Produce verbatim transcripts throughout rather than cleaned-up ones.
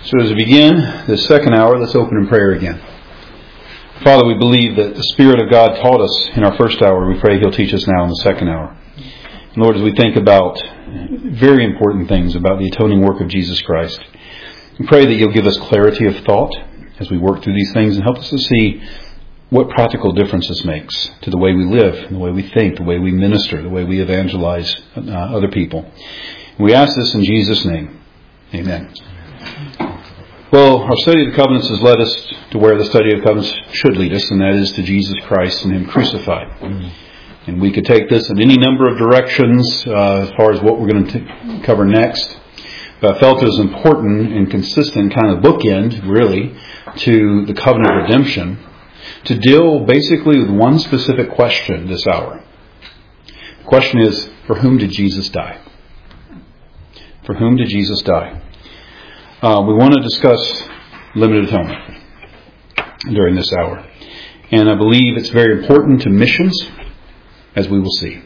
So as we begin this second hour, let's open in prayer again. Father, we believe that the Spirit of God taught us in our first hour. We pray He'll teach us now in the second hour. And Lord, as we think about very important things about the atoning work of Jesus Christ, we pray that You'll give us clarity of thought as we work through these things and help us to see what practical difference this makes to the way we live, the way we think, the way we minister, the way we evangelize uh, other people. And we ask this in Jesus' name. Amen. Well, our study of the covenants has led us to where the study of the covenants should lead us, and that is to Jesus Christ and Him crucified. Mm-hmm. And we could take this in any number of directions uh, as far as what we're going to t- cover next. But I felt it was important and consistent kind of bookend, really, to the covenant of redemption, to deal basically with one specific question this hour. The question is, for whom did Jesus die? For whom did Jesus die? Uh, we want to discuss limited atonement during this hour. And I believe it's very important to missions, as we will see.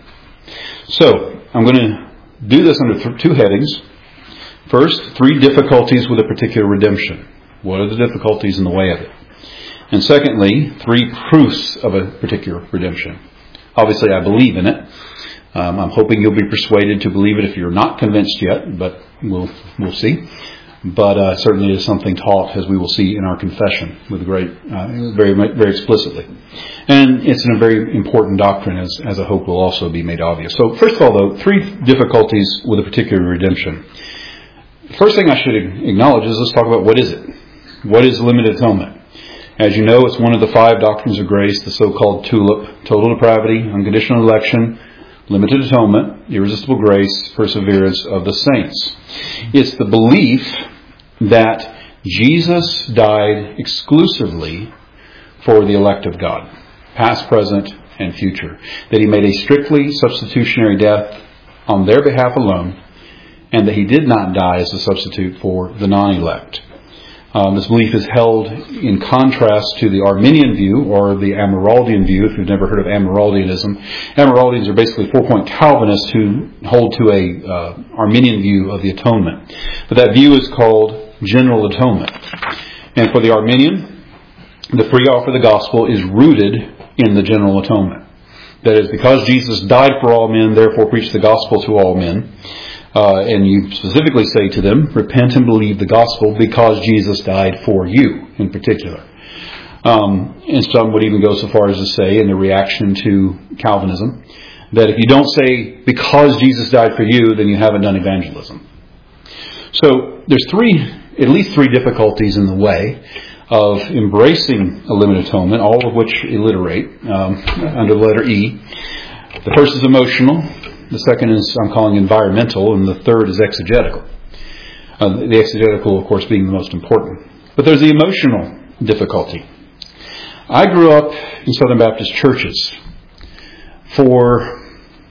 So, I'm going to do this under th- two headings. First, three difficulties with a particular redemption. What are the difficulties in the way of it? And secondly, three proofs of a particular redemption. Obviously, I believe in it. Um, I'm hoping you'll be persuaded to believe it if you're not convinced yet, but we'll we'll see. But uh, certainly it is something taught, as we will see in our confession, with great, uh, very, very explicitly. And it's a very important doctrine, as, as I hope will also be made obvious. So, first of all, though, three difficulties with a particular redemption. First thing I should acknowledge is let's talk about what is it? What is limited atonement? As you know, it's one of the five doctrines of grace, the so-called TULIP: total depravity, unconditional election, limited atonement, irresistible grace, perseverance of the saints. It's the belief that Jesus died exclusively for the elect of God, past, present, and future. That He made a strictly substitutionary death on their behalf alone, and that He did not die as a substitute for the non-elect. Um, this belief is held in contrast to the Arminian view, or the Amyraldian view, if you've never heard of Amyraldianism. Amyraldians are basically four-point Calvinists who hold to a uh, Arminian view of the atonement. But that view is called general atonement. And for the Arminian, the free offer of the gospel is rooted in the general atonement. That is, because Jesus died for all men, therefore preach the gospel to all men. Uh, and you specifically say to them, repent and believe the gospel because Jesus died for you in particular. Um, and some would even go so far as to say, in the reaction to Calvinism, that if you don't say because Jesus died for you, then you haven't done evangelism. So there's three, at least three difficulties in the way of embracing a limited atonement, all of which alliterate um, under the letter E. The first is emotional. The second is, I'm calling environmental, and the third is exegetical. Uh, the exegetical, of course, being the most important. But there's the emotional difficulty. I grew up in Southern Baptist churches for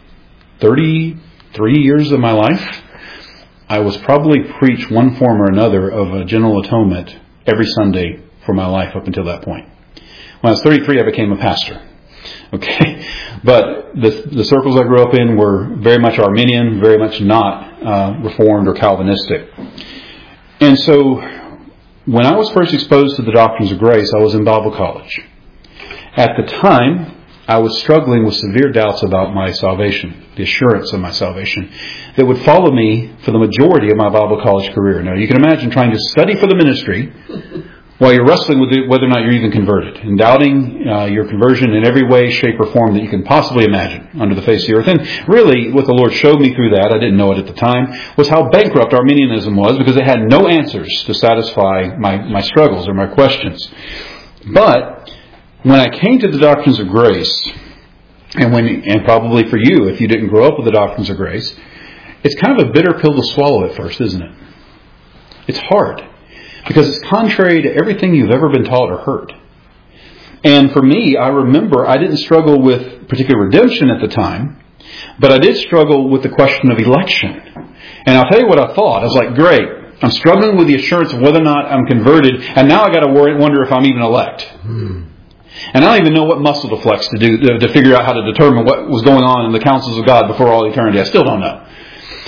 thirty-three years of my life. I was probably preached one form or another of a general atonement every Sunday for my life up until that point. When I was thirty-three, I became a pastor. Okay, but the, the circles I grew up in were very much Arminian, very much not uh, Reformed or Calvinistic. And so, when I was first exposed to the doctrines of grace, I was in Bible college. At the time, I was struggling with severe doubts about my salvation, the assurance of my salvation, that would follow me for the majority of my Bible college career. Now, you can imagine trying to study for the ministry while you're wrestling with whether or not you're even converted, and doubting uh, your conversion in every way, shape, or form that you can possibly imagine under the face of the earth. And really, what the Lord showed me through that, I didn't know it at the time, was how bankrupt Arminianism was, because it had no answers to satisfy my, my struggles or my questions. But when I came to the doctrines of grace, and when and probably for you, if you didn't grow up with the doctrines of grace, it's kind of a bitter pill to swallow at first, isn't it? It's hard. Because it's contrary to everything you've ever been taught or heard. And for me, I remember I didn't struggle with particular redemption at the time, but I did struggle with the question of election. And I'll tell you what I thought. I was like, great, I'm struggling with the assurance of whether or not I'm converted, and now I got to worry, wonder if I'm even elect. Hmm. And I don't even know what muscle to flex to do to, to figure out how to determine what was going on in the counsels of God before all eternity. I still don't know.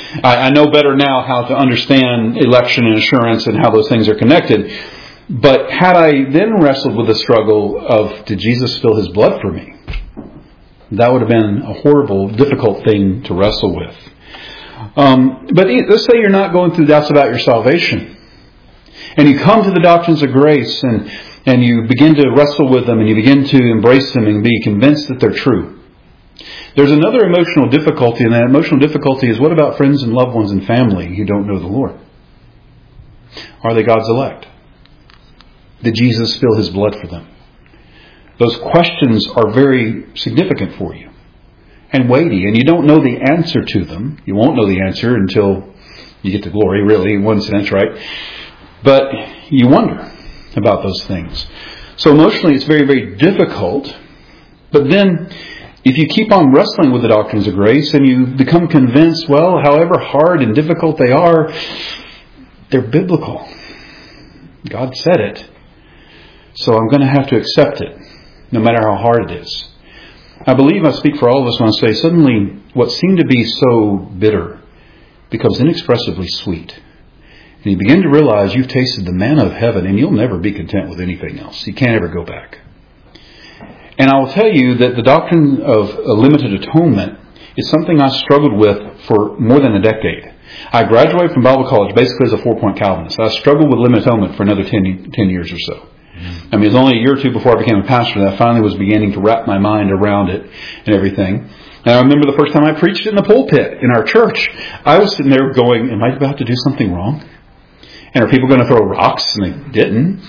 I, I know better now how to understand election and assurance and how those things are connected. But had I then wrestled with the struggle of, did Jesus spill his blood for me? That would have been a horrible, difficult thing to wrestle with. Um, but let's say you're not going through doubts about your salvation. And you come to the doctrines of grace and, and you begin to wrestle with them and you begin to embrace them and be convinced that they're true. There's another emotional difficulty, and that emotional difficulty is, what about friends and loved ones and family who don't know the Lord? Are they God's elect? Did Jesus spill his blood for them? Those questions are very significant for you and weighty, and you don't know the answer to them. You won't know the answer until you get to glory, really, in one sense, right? But you wonder about those things. So emotionally, it's very, very difficult. But then, if you keep on wrestling with the doctrines of grace and you become convinced, well, however hard and difficult they are, they're biblical. God said it. So I'm going to have to accept it, no matter how hard it is. I believe I speak for all of us when I say suddenly what seemed to be so bitter becomes inexpressibly sweet. And you begin to realize you've tasted the manna of heaven and you'll never be content with anything else. You can't ever go back. And I will tell you that the doctrine of a limited atonement is something I struggled with for more than a decade. I graduated from Bible college basically as a four-point Calvinist. I struggled with limited atonement for another ten, ten years or so. I mean, it was only a year or two before I became a pastor that I finally was beginning to wrap my mind around it and everything. And I remember the first time I preached in the pulpit in our church, I was sitting there going, am I about to do something wrong? And are people going to throw rocks? And they didn't.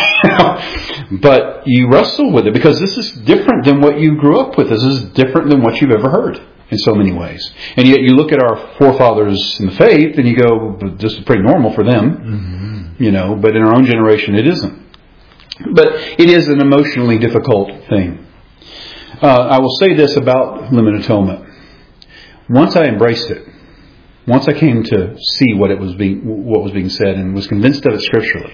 But you wrestle with it because this is different than what you grew up with. This is different than what you've ever heard in so many ways. And yet you look at our forefathers in the faith and you go, this is pretty normal for them. Mm-hmm. You know, but in our own generation it isn't. But it is an emotionally difficult thing. Uh, I will say this about limited atonement. Once I embraced it, once I came to see what it was being, what was being said, and was convinced of it scripturally,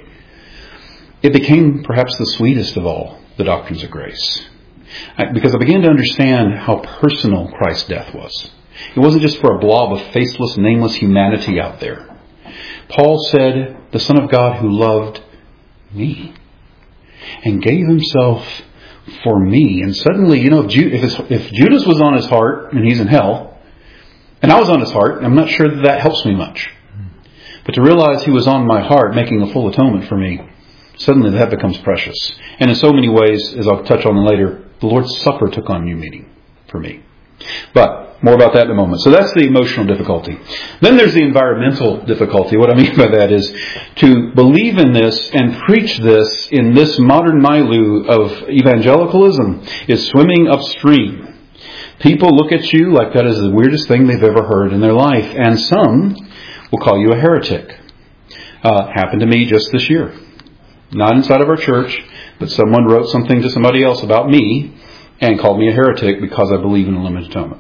it became perhaps the sweetest of all the doctrines of grace, I, because I began to understand how personal Christ's death was. It wasn't just for a blob of faceless, nameless humanity out there. Paul said, "The Son of God who loved me." And gave himself for me. And suddenly, you know, if, Ju- if, his, if Judas was on his heart and he's in hell, and I was on his heart, I'm not sure that that helps me much. But to realize he was on my heart making a full atonement for me, suddenly that becomes precious. And in so many ways, as I'll touch on later, the Lord's Supper took on new meaning for me. But more about that in a moment. So that's the emotional difficulty. Then there's the environmental difficulty. What I mean by that is to believe in this and preach this in this modern milieu of evangelicalism is swimming upstream. People look at you like that is the weirdest thing they've ever heard in their life. And some will call you a heretic. Uh, happened to me just this year. Not inside of our church, but someone wrote something to somebody else about me and called me a heretic because I believe in a limited atonement.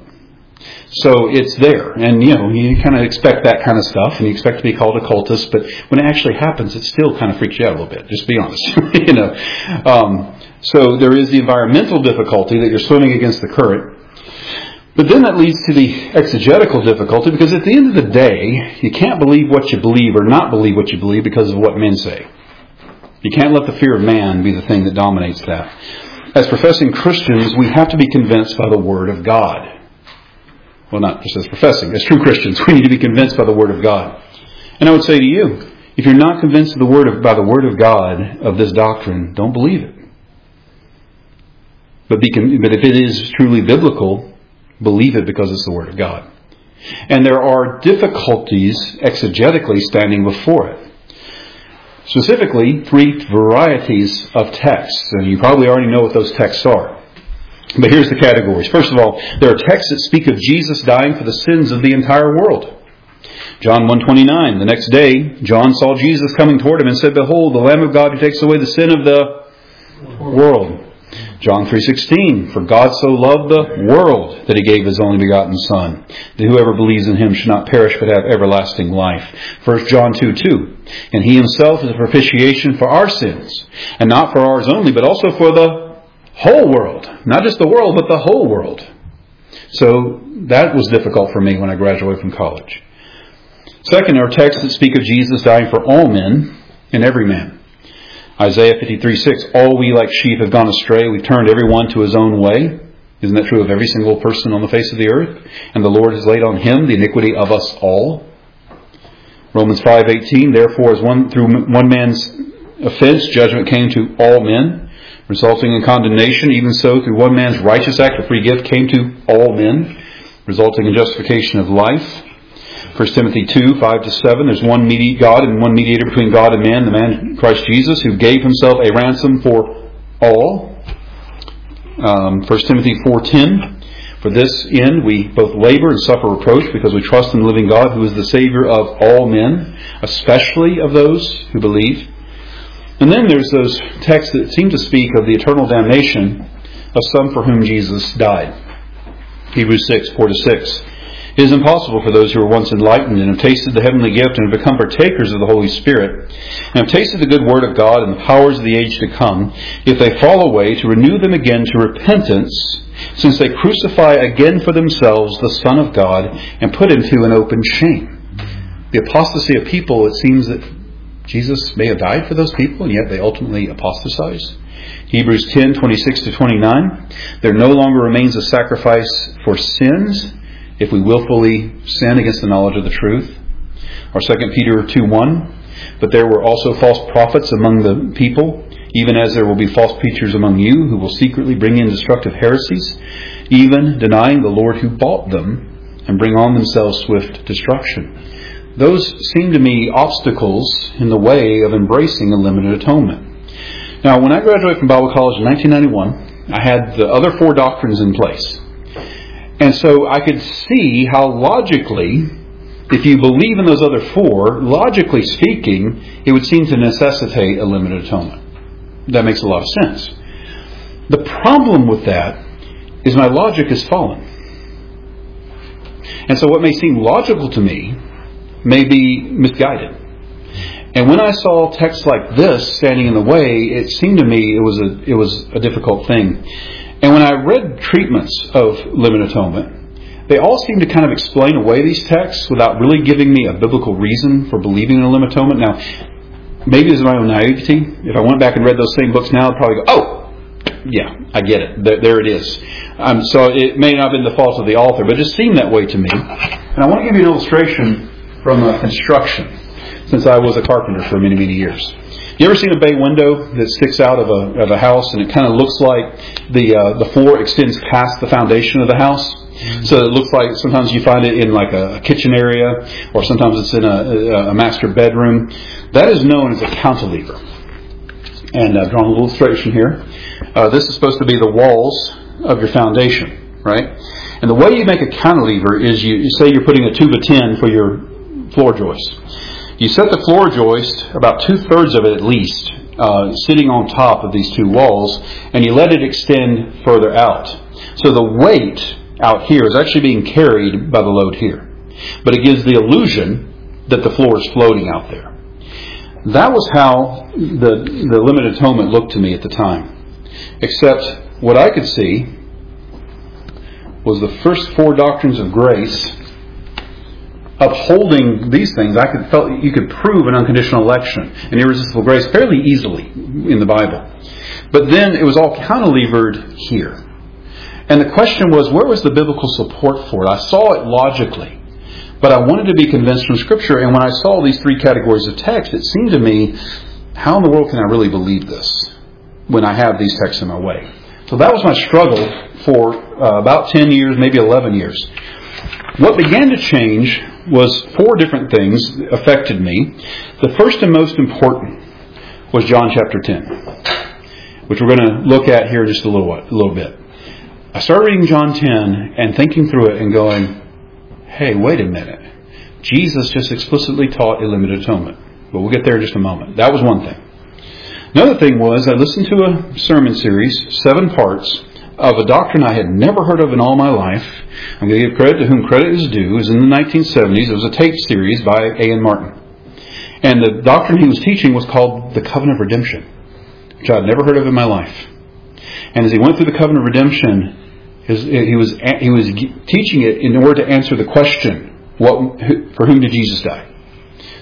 So it's there. And, you know, you kind of expect that kind of stuff and you expect to be called a cultist. But when it actually happens, it still kind of freaks you out a little bit. Just be honest. you know. Um, so there is the environmental difficulty that you're swimming against the current. But then that leads to the exegetical difficulty because at the end of the day, you can't believe what you believe or not believe what you believe because of what men say. You can't let the fear of man be the thing that dominates that. As professing Christians, we have to be convinced by the Word of God. Well, not just as professing. As true Christians, we need to be convinced by the Word of God. And I would say to you, if you're not convinced of the word of, by the Word of God of this doctrine, don't believe it. But, be, but if it is truly biblical, believe it because it's the Word of God. And there are difficulties exegetically standing before it. Specifically, three varieties of texts. And you probably already know what those texts are. But here's the categories. First of all, there are texts that speak of Jesus dying for the sins of the entire world. John one twenty-nine, the next day, John saw Jesus coming toward him and said, "Behold, the Lamb of God who takes away the sin of the world." John three sixteen, "For God so loved the world that He gave His only begotten Son, that whoever believes in Him should not perish but have everlasting life." First John two two, "And He Himself is a propitiation for our sins, and not for ours only, but also for the whole world." Not just the world, but the whole world. So that was difficult for me when I graduated from college. Second are texts that speak of Jesus dying for all men and every man. Isaiah fifty-three six, all we like sheep have gone astray. We've turned every one to his own way. Isn't that true of every single person on the face of the earth? And the Lord has laid on him the iniquity of us all. Romans five eighteen, therefore as one through one man's offense, judgment came to all men, resulting in condemnation. Even so, through one man's righteous act, a free gift came to all men, resulting in justification of life. First Timothy two five to seven, there's one mediator, God and one mediator between God and man, the man Christ Jesus, who gave himself a ransom for all. Um, First Timothy four ten, for this end we both labor and suffer reproach because we trust in the living God, who is the Savior of all men, especially of those who believe. And then there's those texts that seem to speak of the eternal damnation of some for whom Jesus died. Hebrews six four to six. It is impossible for those who were once enlightened and have tasted the heavenly gift and have become partakers of the Holy Spirit and have tasted the good word of God and the powers of the age to come, if they fall away, to renew them again to repentance, since they crucify again for themselves the Son of God and put him to an open shame. The apostasy of people, it seems that Jesus may have died for those people, and yet they ultimately apostatize. Hebrews ten twenty-six to twenty-nine, there no longer remains a sacrifice for sins if we willfully sin against the knowledge of the truth. Or Second Peter two one, but there were also false prophets among the people, even as there will be false teachers among you, who will secretly bring in destructive heresies, even denying the Lord who bought them, and bring on themselves swift destruction. Those seem to me obstacles in the way of embracing a limited atonement. Now, when I graduated from Bible college in nineteen ninety-one, I had the other four doctrines in place. And so I could see how logically, if you believe in those other four, logically speaking, it would seem to necessitate a limited atonement. That makes a lot of sense. The problem with that is my logic is fallen. And so what may seem logical to me may be misguided. And when I saw texts like this standing in the way, it seemed to me it was a, it was a difficult thing. And when I read treatments of limited atonement, they all seem to kind of explain away these texts without really giving me a biblical reason for believing in a limited atonement. Now, maybe this is my own naivety. If I went back and read those same books now, I'd probably go, oh, yeah, I get it. There, there it is. Um, so it may not have been the fault of the author, but it just seemed that way to me. And I want to give you an illustration from uh, construction, since I was a carpenter for many, many years. You ever seen a bay window that sticks out of a of a house, and it kind of looks like the uh, the floor extends past the foundation of the house? Mm-hmm. So it looks like sometimes you find it in like a kitchen area, or sometimes it's in a, a master bedroom. That is known as a cantilever. And I've drawn a little illustration here. Uh, this is supposed to be the walls of your foundation, right? And the way you make a cantilever is you, you say you're putting a two by ten for your floor joist. You set the floor joist, about two-thirds of it at least, uh, sitting on top of these two walls, and you let it extend further out. So the weight out here is actually being carried by the load here. But it gives the illusion that the floor is floating out there. That was how the, the limited atonement looked to me at the time. Except what I could see was the first four doctrines of grace upholding these things. I could felt you could prove an unconditional election and irresistible grace fairly easily in the Bible. But then it was all cantilevered here. And the question was, where was the biblical support for it? I saw it logically, but I wanted to be convinced from Scripture. And when I saw these three categories of text, it seemed to me, how in the world can I really believe this when I have these texts in my way? So that was my struggle for uh, about ten years, maybe eleven years. What began to change was four different things affected me. The first and most important was John chapter ten, which we're going to look at here in just a little, a little bit. I started reading John ten and thinking through it and going, hey, wait a minute. Jesus just explicitly taught a limited atonement. But we'll get there in just a moment. That was one thing. Another thing was I listened to a sermon series, seven parts, of a doctrine I had never heard of in all my life. I'm going to give credit to whom credit is due. It was in the nineteen seventies. It was a tape series by A N Martin. And the doctrine he was teaching was called the Covenant of Redemption, which I had never heard of in my life. And as he went through the Covenant of Redemption, his, he was he was teaching it in order to answer the question, what, for whom did Jesus die?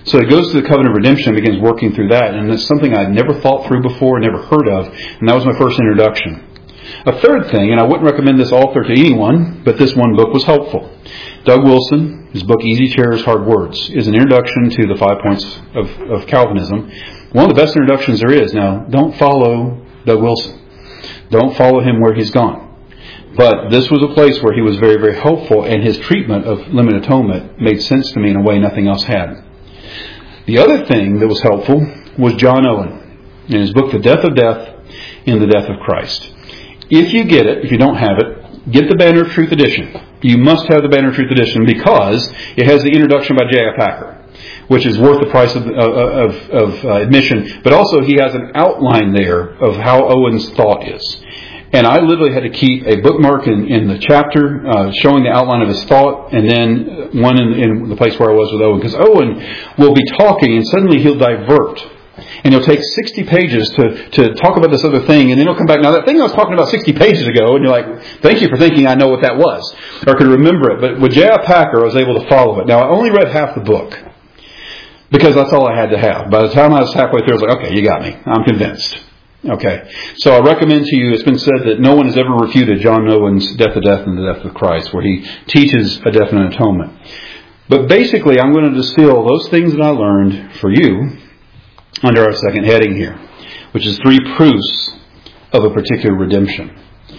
So he goes to the covenant of redemption and begins working through that. And it's something I'd never thought through before, never heard of. And that was my first introduction. A third thing, and I wouldn't recommend this author to anyone, but this one book was helpful. Doug Wilson, his book Easy Chairs, Hard Words, is an introduction to the five points of, of Calvinism. One of the best introductions there is. Now, don't follow Doug Wilson. Don't follow him where he's gone. But this was a place where he was very, very helpful, and his treatment of limited atonement made sense to me in a way nothing else had. The other thing that was helpful was John Owen in his book, The Death of Death and the Death of Christ. If you get it, if you don't have it, get the Banner of Truth edition. You must have the Banner of Truth edition because it has the introduction by J I Packer, which is worth the price of, of, of uh, admission. But also he has an outline there of how Owen's thought is. And I literally had to keep a bookmark in, in the chapter uh, showing the outline of his thought, and then one in, in the place where I was with Owen. Because Owen will be talking and suddenly he'll divert. And he'll take sixty pages to, to talk about this other thing, and then he'll come back. Now, that thing I was talking about sixty pages ago, and you're like, thank you for thinking I know what that was, or I could remember it. But with J I Packer, I was able to follow it. Now, I only read half the book, because that's all I had to have. By the time I was halfway through, I was like, okay, you got me. I'm convinced. Okay. So I recommend to you, it's been said that no one has ever refuted John Owen's Death of Death and the Death of Christ, where he teaches a definite atonement. But basically, I'm going to distill those things that I learned for you under our second heading here, which is three proofs of a particular redemption.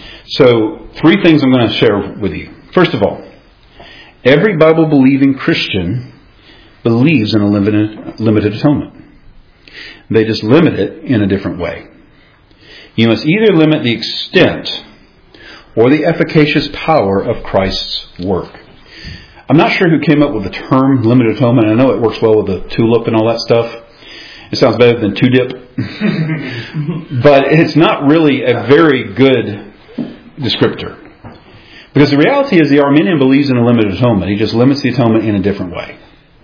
So, three things I'm going to share with you. First of all, every Bible-believing Christian believes in a limited, limited atonement. They just limit it in a different way. You must either limit the extent or the efficacious power of Christ's work. I'm not sure who came up with the term limited atonement. I know it works well with the tulip and all that stuff. It sounds better than two-dip. But it's not really a very good descriptor. Because the reality is the Arminian believes in a limited atonement. He just limits the atonement in a different way.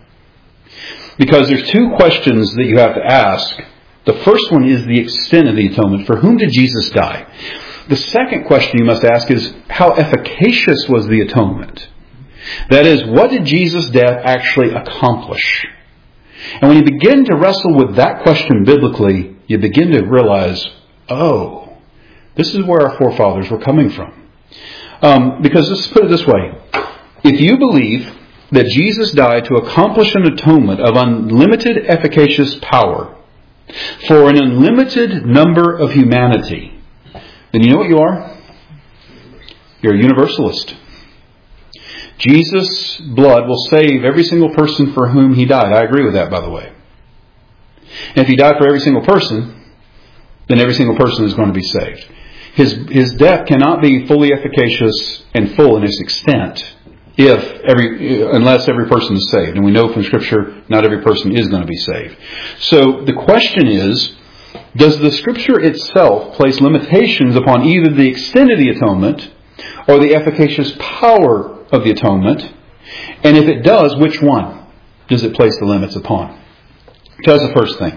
Because there's two questions that you have to ask. The first one is the extent of the atonement. For whom did Jesus die? The second question you must ask is, how efficacious was the atonement? That is, what did Jesus' death actually accomplish? And when you begin to wrestle with that question biblically, you begin to realize, oh, this is where our forefathers were coming from. Um, because let's put it this way. If you believe that Jesus died to accomplish an atonement of unlimited efficacious power for an unlimited number of humanity, then you know what you are? You're a universalist. Jesus' blood will save every single person for whom He died. I agree with that, by the way. And if He died for every single person, then every single person is going to be saved. His, his death cannot be fully efficacious and full in its extent if every, unless every person is saved. And we know from Scripture, not every person is going to be saved. So the question is, does the Scripture itself place limitations upon either the extent of the atonement or the efficacious power of the atonement? And if it does, which one does it place the limits upon? So that's the first thing.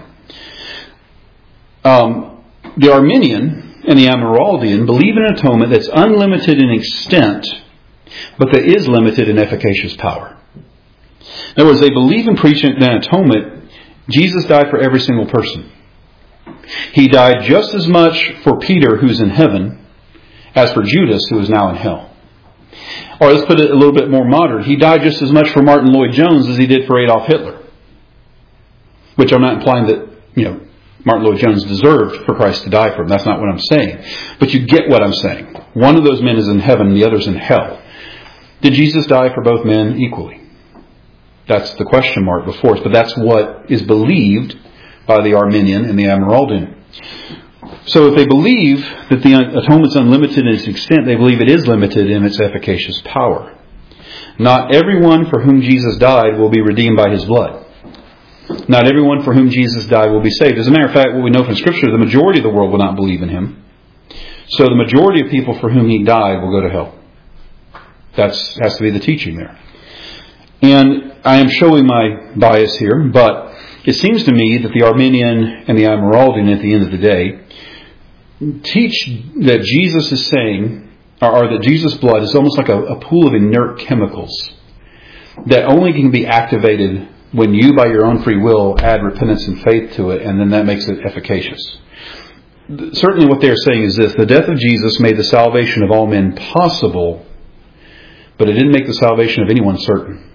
Um, the Arminian and the Amyraldian believe in an atonement that's unlimited in extent, but that is limited in efficacious power. In other words, they believe in preaching an atonement. Jesus died for every single person. He died just as much for Peter, who's in heaven, as for Judas, who is now in hell. Or let's put it a little bit more modern. He died just as much for Martin Lloyd-Jones as he did for Adolf Hitler. Which I'm not implying that, you know, Martin Lloyd-Jones deserved for Christ to die for him. That's not what I'm saying. But you get what I'm saying. One of those men is in heaven and the other's in hell. Did Jesus die for both men equally? That's the question mark before us. But that's what is believed by the Arminian and the Amyraldian. So if they believe that the atonement's unlimited in its extent, they believe it is limited in its efficacious power. Not everyone for whom Jesus died will be redeemed by His blood. Not everyone for whom Jesus died will be saved. As a matter of fact, what we know from Scripture, the majority of the world will not believe in Him. So the majority of people for whom He died will go to hell. That has to be the teaching there. And I am showing my bias here, but it seems to me that the Arminian and the Amyraldian at the end of the day teach that Jesus is saying, or that Jesus' blood is almost like a, a pool of inert chemicals that only can be activated when you, by your own free will, add repentance and faith to it, and then that makes it efficacious. Certainly what they're saying is this: the death of Jesus made the salvation of all men possible, but it didn't make the salvation of anyone certain.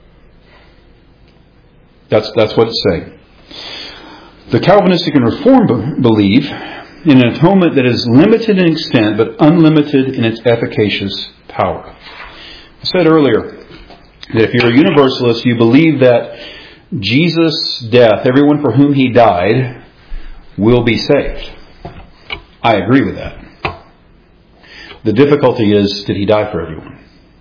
That's, that's what it's saying. The Calvinistic and Reformed believe in an atonement that is limited in extent, but unlimited in its efficacious power. I said earlier that if you're a universalist, you believe that Jesus' death, everyone for whom He died, will be saved. I agree with that. The difficulty is, did He die for everyone?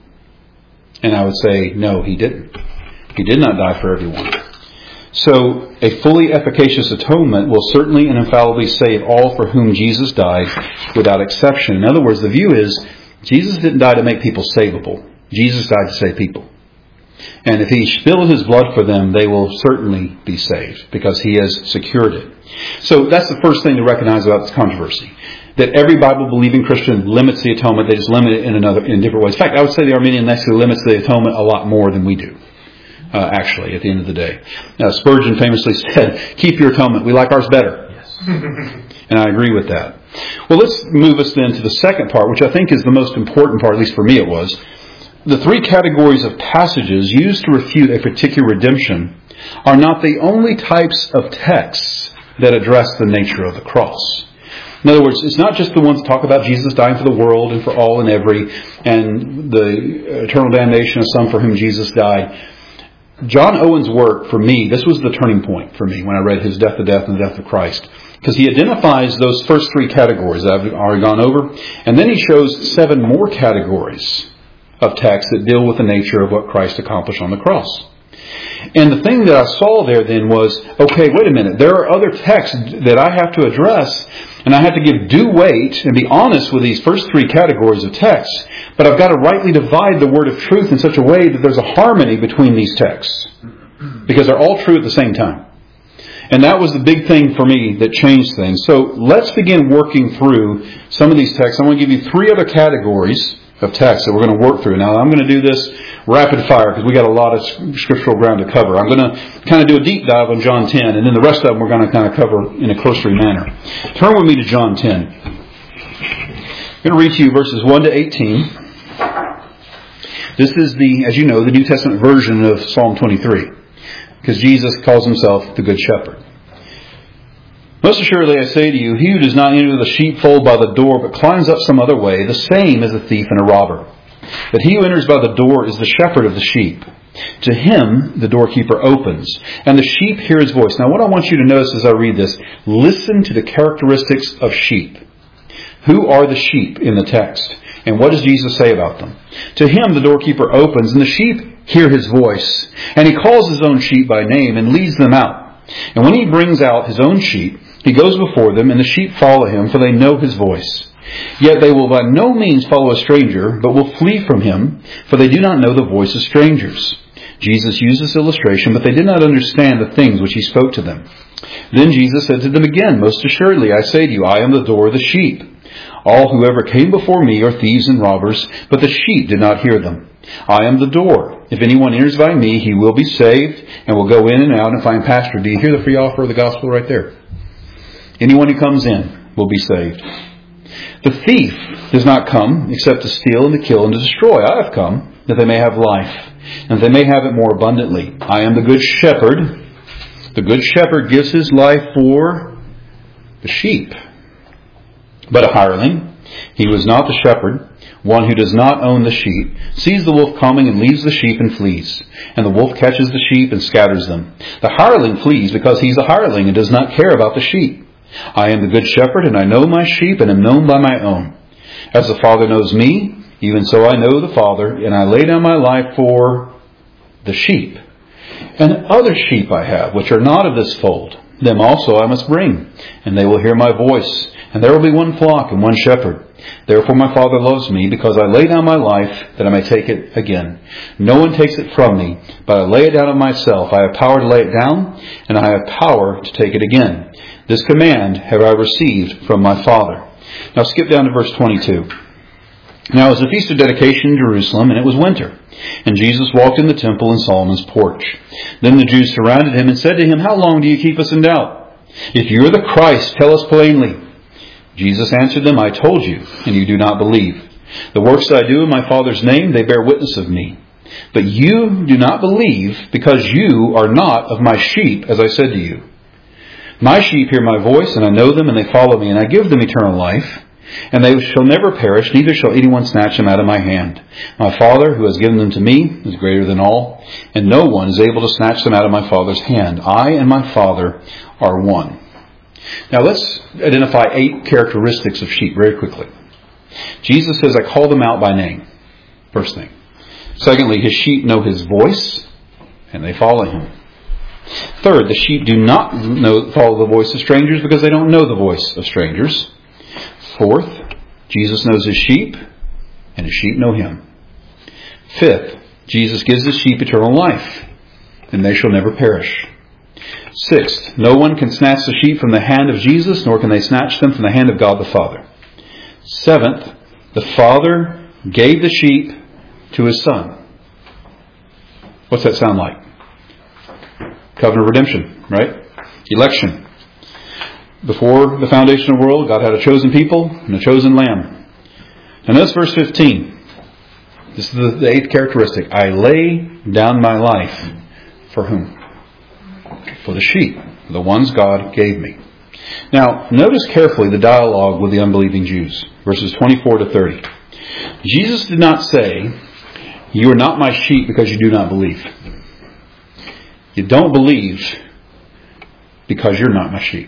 And I would say, no, He didn't. He did not die for everyone. So, a fully efficacious atonement will certainly and infallibly save all for whom Jesus died without exception. In other words, the view is, Jesus didn't die to make people savable. Jesus died to save people. And if He spilled His blood for them, they will certainly be saved because He has secured it. So that's the first thing to recognize about this controversy. That every Bible-believing Christian limits the atonement. They just limit it in another in different ways. In fact, I would say the Arminian actually limits the atonement a lot more than we do. Uh, actually, at the end of the day. Uh, Spurgeon famously said, keep your atonement. We like ours better. Yes. And I agree with that. Well, let's move us then to the second part, which I think is the most important part, at least for me it was. The three categories of passages used to refute a particular redemption are not the only types of texts that address the nature of the cross. In other words, it's not just the ones that talk about Jesus dying for the world and for all and every, and the eternal damnation of some for whom Jesus died. John Owen's work, for me, this was the turning point for me when I read his Death to Death and the Death of Christ. Because he identifies those first three categories that I've already gone over. And then he shows seven more categories of texts that deal with the nature of what Christ accomplished on the cross. And the thing that I saw there then was, okay, wait a minute. There are other texts that I have to address, and I have to give due weight and be honest with these first three categories of texts. But I've got to rightly divide the word of truth in such a way that there's a harmony between these texts. Because they're all true at the same time. And that was the big thing for me that changed things. So let's begin working through some of these texts. I want to give you three other categories of texts that we're going to work through. Now, I'm going to do this rapid fire because we got a lot of scriptural ground to cover. I'm going to kind of do a deep dive on John ten, and then the rest of them we're going to kind of cover in a cursory manner. Turn with me to John ten. I'm going to read to you verses one to eighteen. This is the, as you know, the New Testament version of Psalm twenty-three, because Jesus calls Himself the Good Shepherd. Most assuredly I say to you, he who does not enter the sheepfold by the door, but climbs up some other way, the same is a thief and a robber. But he who enters by the door is the shepherd of the sheep. To him the doorkeeper opens, and the sheep hear his voice. Now what I want you to notice as I read this, listen to the characteristics of sheep. Who are the sheep in the text? And what does Jesus say about them? To him the doorkeeper opens, and the sheep hear his voice. And he calls his own sheep by name and leads them out. And when he brings out his own sheep, he goes before them, and the sheep follow him, for they know his voice. Yet they will by no means follow a stranger, but will flee from him, for they do not know the voice of strangers. Jesus used this illustration, but they did not understand the things which he spoke to them. Then Jesus said to them again, most assuredly I say to you, I am the door of the sheep. All who ever came before me are thieves and robbers, but the sheep did not hear them. I am the door. If anyone enters by me, he will be saved, and will go in and out and find pasture. Do you hear the free offer of the gospel right there? Anyone who comes in will be saved. The thief does not come except to steal and to kill and to destroy. I have come that they may have life, and that they may have it more abundantly. I am the good shepherd. The good shepherd gives his life for the sheep. But a hireling, he was not the shepherd, one who does not own the sheep, sees the wolf coming and leaves the sheep and flees. And the wolf catches the sheep and scatters them. The hireling flees because he's a hireling and does not care about the sheep. I am the good shepherd, and I know my sheep, and am known by my own. As the Father knows me, even so I know the Father, and I lay down my life for the sheep. And other sheep I have, which are not of this fold, them also I must bring, and they will hear my voice. And there will be one flock and one shepherd. Therefore my Father loves me, because I lay down my life, that I may take it again. No one takes it from me, but I lay it down of myself. I have power to lay it down, and I have power to take it again. This command have I received from my Father. Now skip down to verse twenty-two. Now it was the feast of dedication in Jerusalem, and it was winter. And Jesus walked in the temple in Solomon's porch. Then the Jews surrounded him and said to him, "How long do you keep us in doubt? If you are the Christ, tell us plainly." Jesus answered them, "I told you, and you do not believe. The works I do in my Father's name, they bear witness of me. But you do not believe, because you are not of my sheep, as I said to you. My sheep hear my voice, and I know them, and they follow me, and I give them eternal life. And they shall never perish, neither shall anyone snatch them out of my hand. My Father, who has given them to me, is greater than all, and no one is able to snatch them out of my Father's hand. I and my Father are one." Now let's identify eight characteristics of sheep very quickly. Jesus says, "I call them out by name." First thing. Secondly, his sheep know his voice, and they follow him. Third, the sheep do not know, follow the voice of strangers because they don't know the voice of strangers. Fourth, Jesus knows his sheep, and his sheep know him. Fifth, Jesus gives his sheep eternal life, and they shall never perish. Sixth, no one can snatch the sheep from the hand of Jesus, nor can they snatch them from the hand of God the Father. Seventh, the Father gave the sheep to his Son. What's that sound like? Covenant of redemption, right? Election. Before the foundation of the world, God had a chosen people and a chosen lamb. Now notice verse fifteen. This is the, the eighth characteristic. I lay down my life for whom? For the sheep, the ones God gave me. Now, notice carefully the dialogue with the unbelieving Jews. Verses twenty-four to thirty. Jesus did not say, "You are not my sheep because you do not believe. You don't believe because you're not my sheep.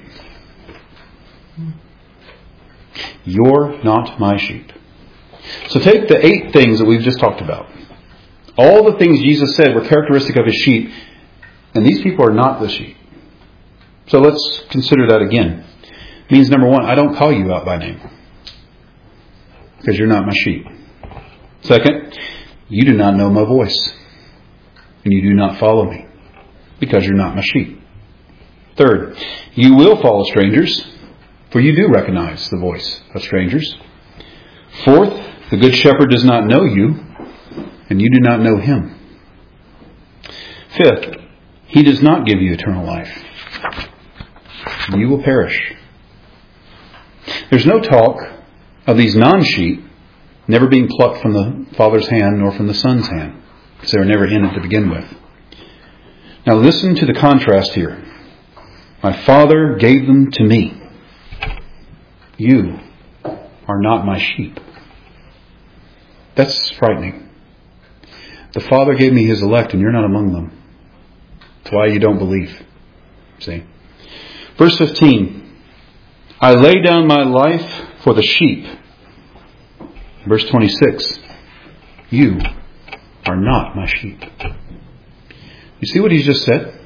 You're not my sheep." So take the eight things that we've just talked about. All the things Jesus said were characteristic of his sheep, and these people are not the sheep. So let's consider that again. It means, number one, I don't call you out by name because you're not my sheep. Second, you do not know my voice, and you do not follow me because you're not my sheep. Third, you will follow strangers, for you do recognize the voice of strangers. Fourth, the good shepherd does not know you, and you do not know him. Fifth, he does not give you eternal life. You will perish. There's no talk of these non-sheep never being plucked from the Father's hand nor from the Son's hand, because they were never in it to begin with. Now listen to the contrast here. My Father gave them to me. You are not my sheep. That's frightening. The Father gave me his elect, and you're not among them. That's why you don't believe. See? Verse fifteen. I lay down my life for the sheep. Verse twenty-six. You are not my sheep. You see what he's just said?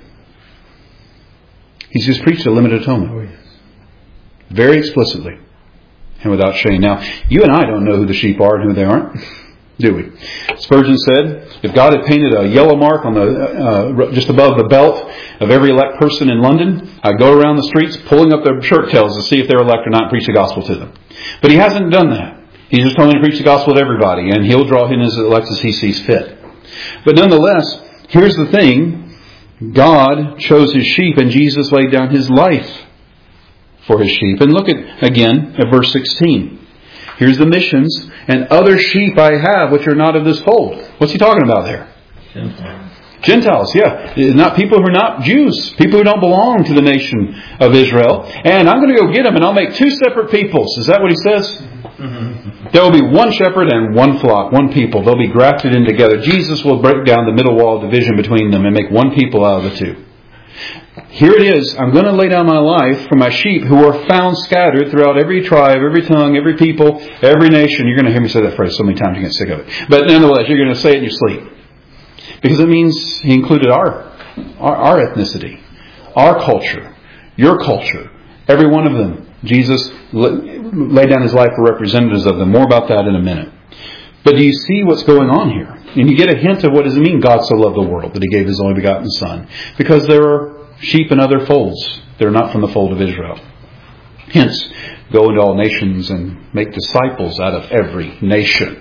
He's just preached a limited atonement. Oh, yes. Very explicitly and without shame. Now, you and I don't know who the sheep are and who they aren't, do we? Spurgeon said, if God had painted a yellow mark on the uh, just above the belt of every elect person in London, I'd go around the streets pulling up their shirt tails to see if they're elect or not and preach the gospel to them. But he hasn't done that. He's just told me to preach the gospel to everybody, and he'll draw in his elect as he sees fit. But nonetheless, here's the thing. God chose his sheep, and Jesus laid down his life for his sheep. And look at again at verse sixteen. Here's the missions. And other sheep I have which are not of this fold. What's he talking about there? Gentiles. Gentiles, yeah. Not people who are not Jews. People who don't belong to the nation of Israel. And I'm going to go get them, and I'll make two separate peoples. Is that what he says? Mm-hmm. There will be one shepherd and one flock, one people. They'll be grafted in together. Jesus will break down the middle wall of division between them and make one people out of the two. Here it is. I'm going to lay down my life for my sheep who are found scattered throughout every tribe, every tongue, every people, every nation. You're going to hear me say that phrase so many times you get sick of it. But nonetheless, you're going to say it in your sleep. Because it means he included our, our, our ethnicity, our culture, your culture, every one of them. Jesus laid down his life for representatives of them. More about that in a minute. But do you see what's going on here? And you get a hint of what does it mean God so loved the world that he gave his only begotten Son. Because there are sheep in other folds. They're not from the fold of Israel. Hence, go into all nations and make disciples out of every nation.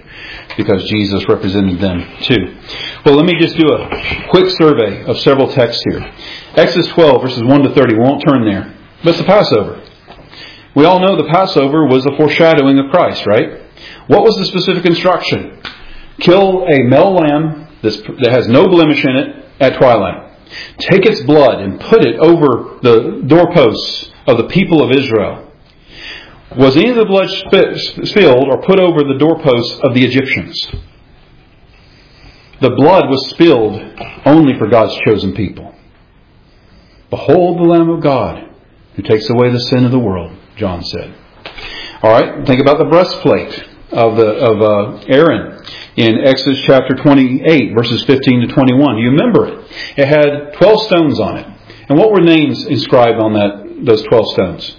because Jesus represented them too. Well, let me just do a quick survey of several texts here. Exodus twelve, verses one to thirty. We won't turn there. But it's the Passover. We all know the Passover was a foreshadowing of Christ, right? What was the specific instruction? Kill a male lamb that has no blemish in it at twilight. Take its blood and put it over the doorposts of the people of Israel. Was any of the blood spilled or put over the doorposts of the Egyptians? The blood was spilled only for God's chosen people. Behold the Lamb of God who takes away the sin of the world, John said. All right, think about the breastplate of the of uh, Aaron in Exodus chapter twenty-eight, verses fifteen to twenty-one. You remember it. It had twelve stones on it. And what were names inscribed on that those twelve stones?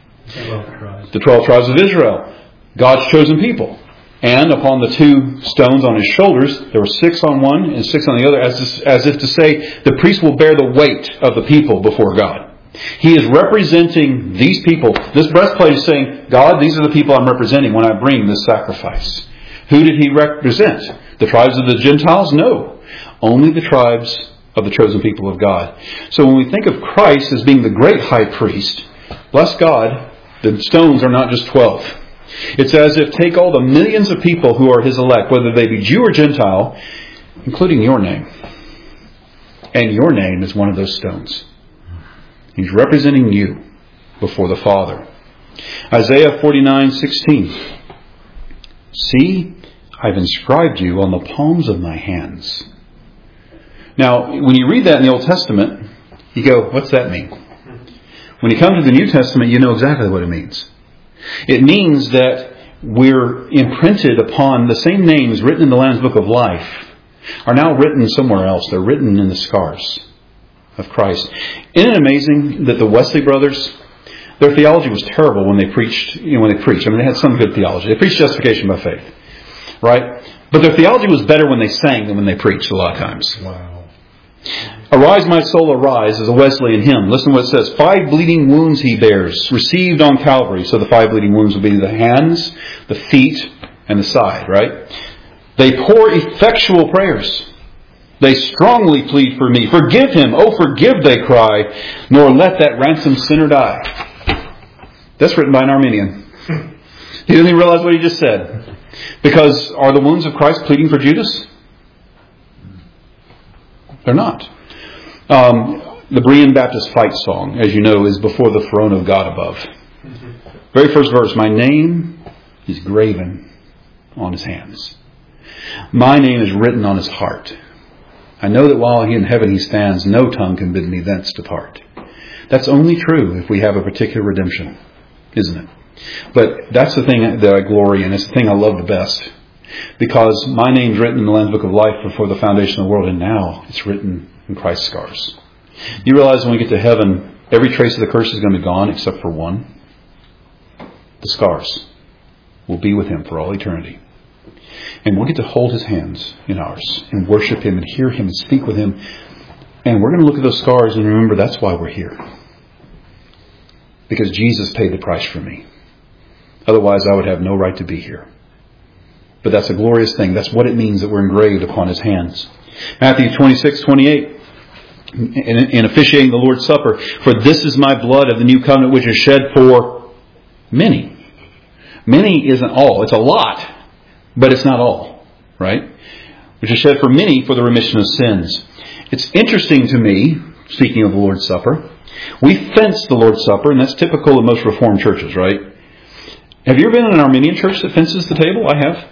The twelve tribes of Israel, God's chosen people. And upon the two stones on his shoulders, there were six on one and six on the other, as, as if to say, the priest will bear the weight of the people before God. He is representing these people. This breastplate is saying, God, these are the people I'm representing when I bring this sacrifice. Who did he represent? The tribes of the Gentiles? No. Only the tribes of the chosen people of God. So when we think of Christ as being the great high priest, bless God, the stones are not just twelve. It's as if take all the millions of people who are his elect, whether they be Jew or Gentile, including your name. And your name is one of those stones. He's representing you before the Father. Isaiah forty-nine sixteen. See, I've inscribed you on the palms of my hands. Now, when you read that in the Old Testament, you go, what's that mean? When you come to the New Testament, you know exactly what it means. It means that we're imprinted upon the same names written in the Lamb's Book of Life are now written somewhere else. They're written in the scars of Christ. Isn't it amazing that the Wesley brothers, their theology was terrible when they preached, you know, when they preached. I mean, they had some good theology. They preached justification by faith, right? But their theology was better when they sang than when they preached a lot of times. Wow. Arise, my soul, arise, is a Wesleyan hymn. Listen to what it says. Five bleeding wounds he bears, received on Calvary. So the five bleeding wounds will be the hands, the feet, and the side, right? They pour effectual prayers. They strongly plead for me. Forgive him. Oh, forgive, they cry. Nor let that ransomed sinner die. That's written by an Arminian. He didn't even realize what he just said. Because are the wounds of Christ pleading for Judas? They're not. Um, the Berean Baptist fight song, as you know, is before the throne of God above. Very first verse, my name is graven on his hands. My name is written on his heart. I know that while he in heaven he stands, no tongue can bid me thence depart. That's only true if we have a particular redemption, isn't it? But that's the thing that I glory in. It's the thing I love the best. Because my name's written in the Lamb's Book of Life before the foundation of the world, and now it's written in Christ's scars. You realize when we get to heaven, every trace of the curse is going to be gone except for one. The scars will be with him for all eternity. And we'll get to hold his hands in ours and worship him and hear him and speak with him. And we're going to look at those scars and remember that's why we're here. Because Jesus paid the price for me. Otherwise, I would have no right to be here. But that's a glorious thing. That's what it means that we're engraved upon his hands. Matthew twenty-six twenty-eight. In, in officiating the Lord's Supper. For this is my blood of the new covenant which is shed for many. Many isn't all. It's a lot. But it's not all. Right? Which is shed for many for the remission of sins. It's interesting to me, speaking of the Lord's Supper, we fence the Lord's Supper, and that's typical of most Reformed churches, right? Have you ever been in an Arminian church that fences the table? I have.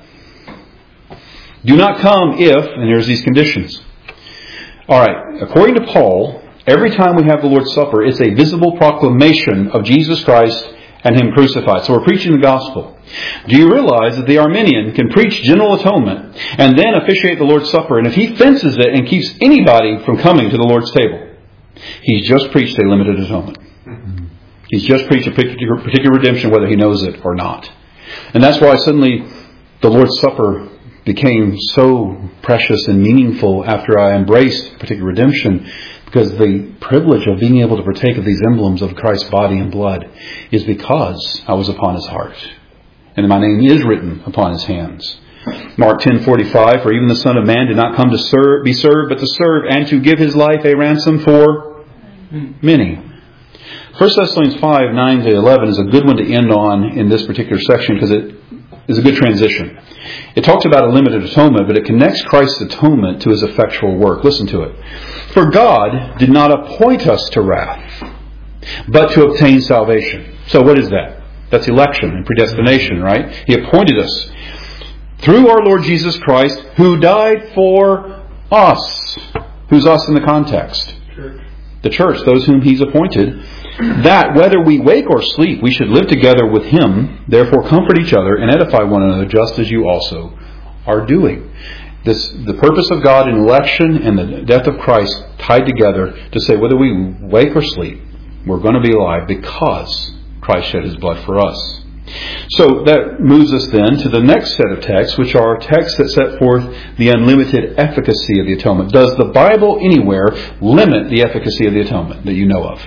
Do not come if, and here's these conditions. All right, according to Paul, every time we have the Lord's Supper, it's a visible proclamation of Jesus Christ and him crucified. So we're preaching the gospel. Do you realize that the Arminian can preach general atonement and then officiate the Lord's Supper, and if he fences it and keeps anybody from coming to the Lord's table, he's just preached a limited atonement. He's just preached a particular, particular redemption, whether he knows it or not. And that's why suddenly the Lord's Supper became so precious and meaningful after I embraced particular redemption, because the privilege of being able to partake of these emblems of Christ's body and blood is because I was upon his heart. And my name is written upon his hands. Mark ten forty-five, for even the Son of Man did not come to serve, be served, but to serve, and to give His life a ransom for many. First Thessalonians five, nine to eleven is a good one to end on in this particular section because it is a good transition. It talks about a limited atonement, but it connects Christ's atonement to His effectual work. Listen to it. For God did not appoint us to wrath, but to obtain salvation. So what is that? That's election and predestination, right? He appointed us through our Lord Jesus Christ, who died for us. Who's us in the context? Church. The church, those whom He's appointed, that whether we wake or sleep, we should live together with Him. Therefore comfort each other and edify one another, just as you also are doing. This, the purpose of God in election and the death of Christ tied together to say whether we wake or sleep, we're going to be alive because Christ shed His blood for us. So that moves us then to the next set of texts, which are texts that set forth the unlimited efficacy of the atonement. Does the Bible anywhere limit the efficacy of the atonement that you know of?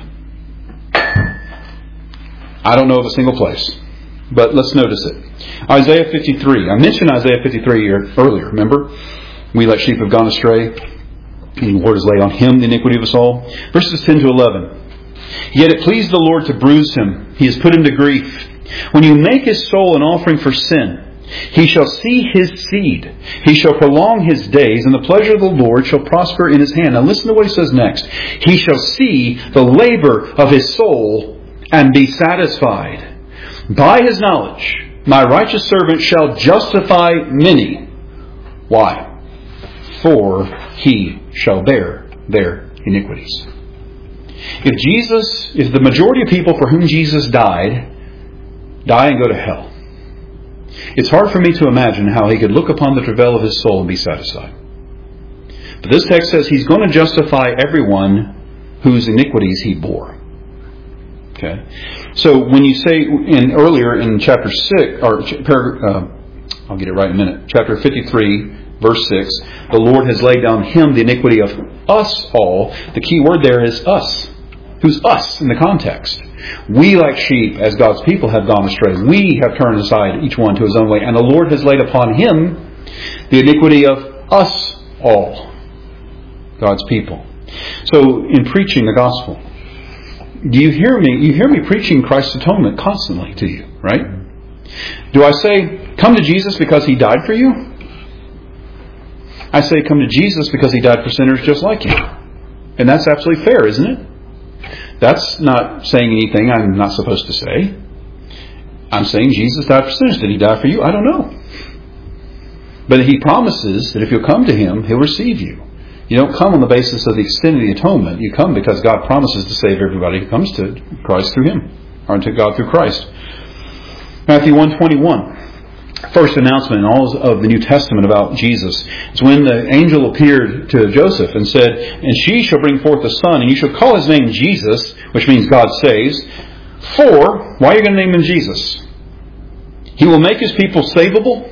I don't know of a single place, but let's notice it. Isaiah fifty-three. I mentioned Isaiah fifty-three earlier, remember? We like sheep have gone astray, and the Lord has laid on Him the iniquity of us all. Verses ten to eleven. Yet it pleased the Lord to bruise Him. He has put Him to grief. When you make His soul an offering for sin, He shall see His seed. He shall prolong His days, and the pleasure of the Lord shall prosper in His hand. Now listen to what He says next. He shall see the labor of His soul and be satisfied. By His knowledge, my righteous servant shall justify many. Why? For He shall bear their iniquities. If Jesus, if the majority of people for whom Jesus died, die and go to hell, it's hard for me to imagine how He could look upon the travail of His soul and be satisfied. But this text says He's going to justify everyone whose iniquities He bore. Okay, so when you say in earlier in chapter six, or uh, I'll get it right in a minute, chapter fifty-three, verse six, the Lord has laid down Him the iniquity of us all. The key word there is us. Who's us in the context? We, like sheep, as God's people, have gone astray. We have turned aside, each one to his own way. And the Lord has laid upon Him the iniquity of us all, God's people. So, in preaching the gospel, do you hear me? You hear me preaching Christ's atonement constantly to you, right? Do I say, come to Jesus because He died for you? I say, come to Jesus because He died for sinners just like you. And that's absolutely fair, isn't it? That's not saying anything I'm not supposed to say. I'm saying Jesus died for sinners. Did He die for you? I don't know. But He promises that if you'll come to Him, He'll receive you. You don't come on the basis of the extent of the atonement. You come because God promises to save everybody who comes to Christ through Him, or to God through Christ. Matthew one twenty-one. First announcement in all of the New Testament about Jesus is when the angel appeared to Joseph and said, and she shall bring forth a son, and you shall call his name Jesus, which means God saves. For, why are you going to name him Jesus? He will make His people savable.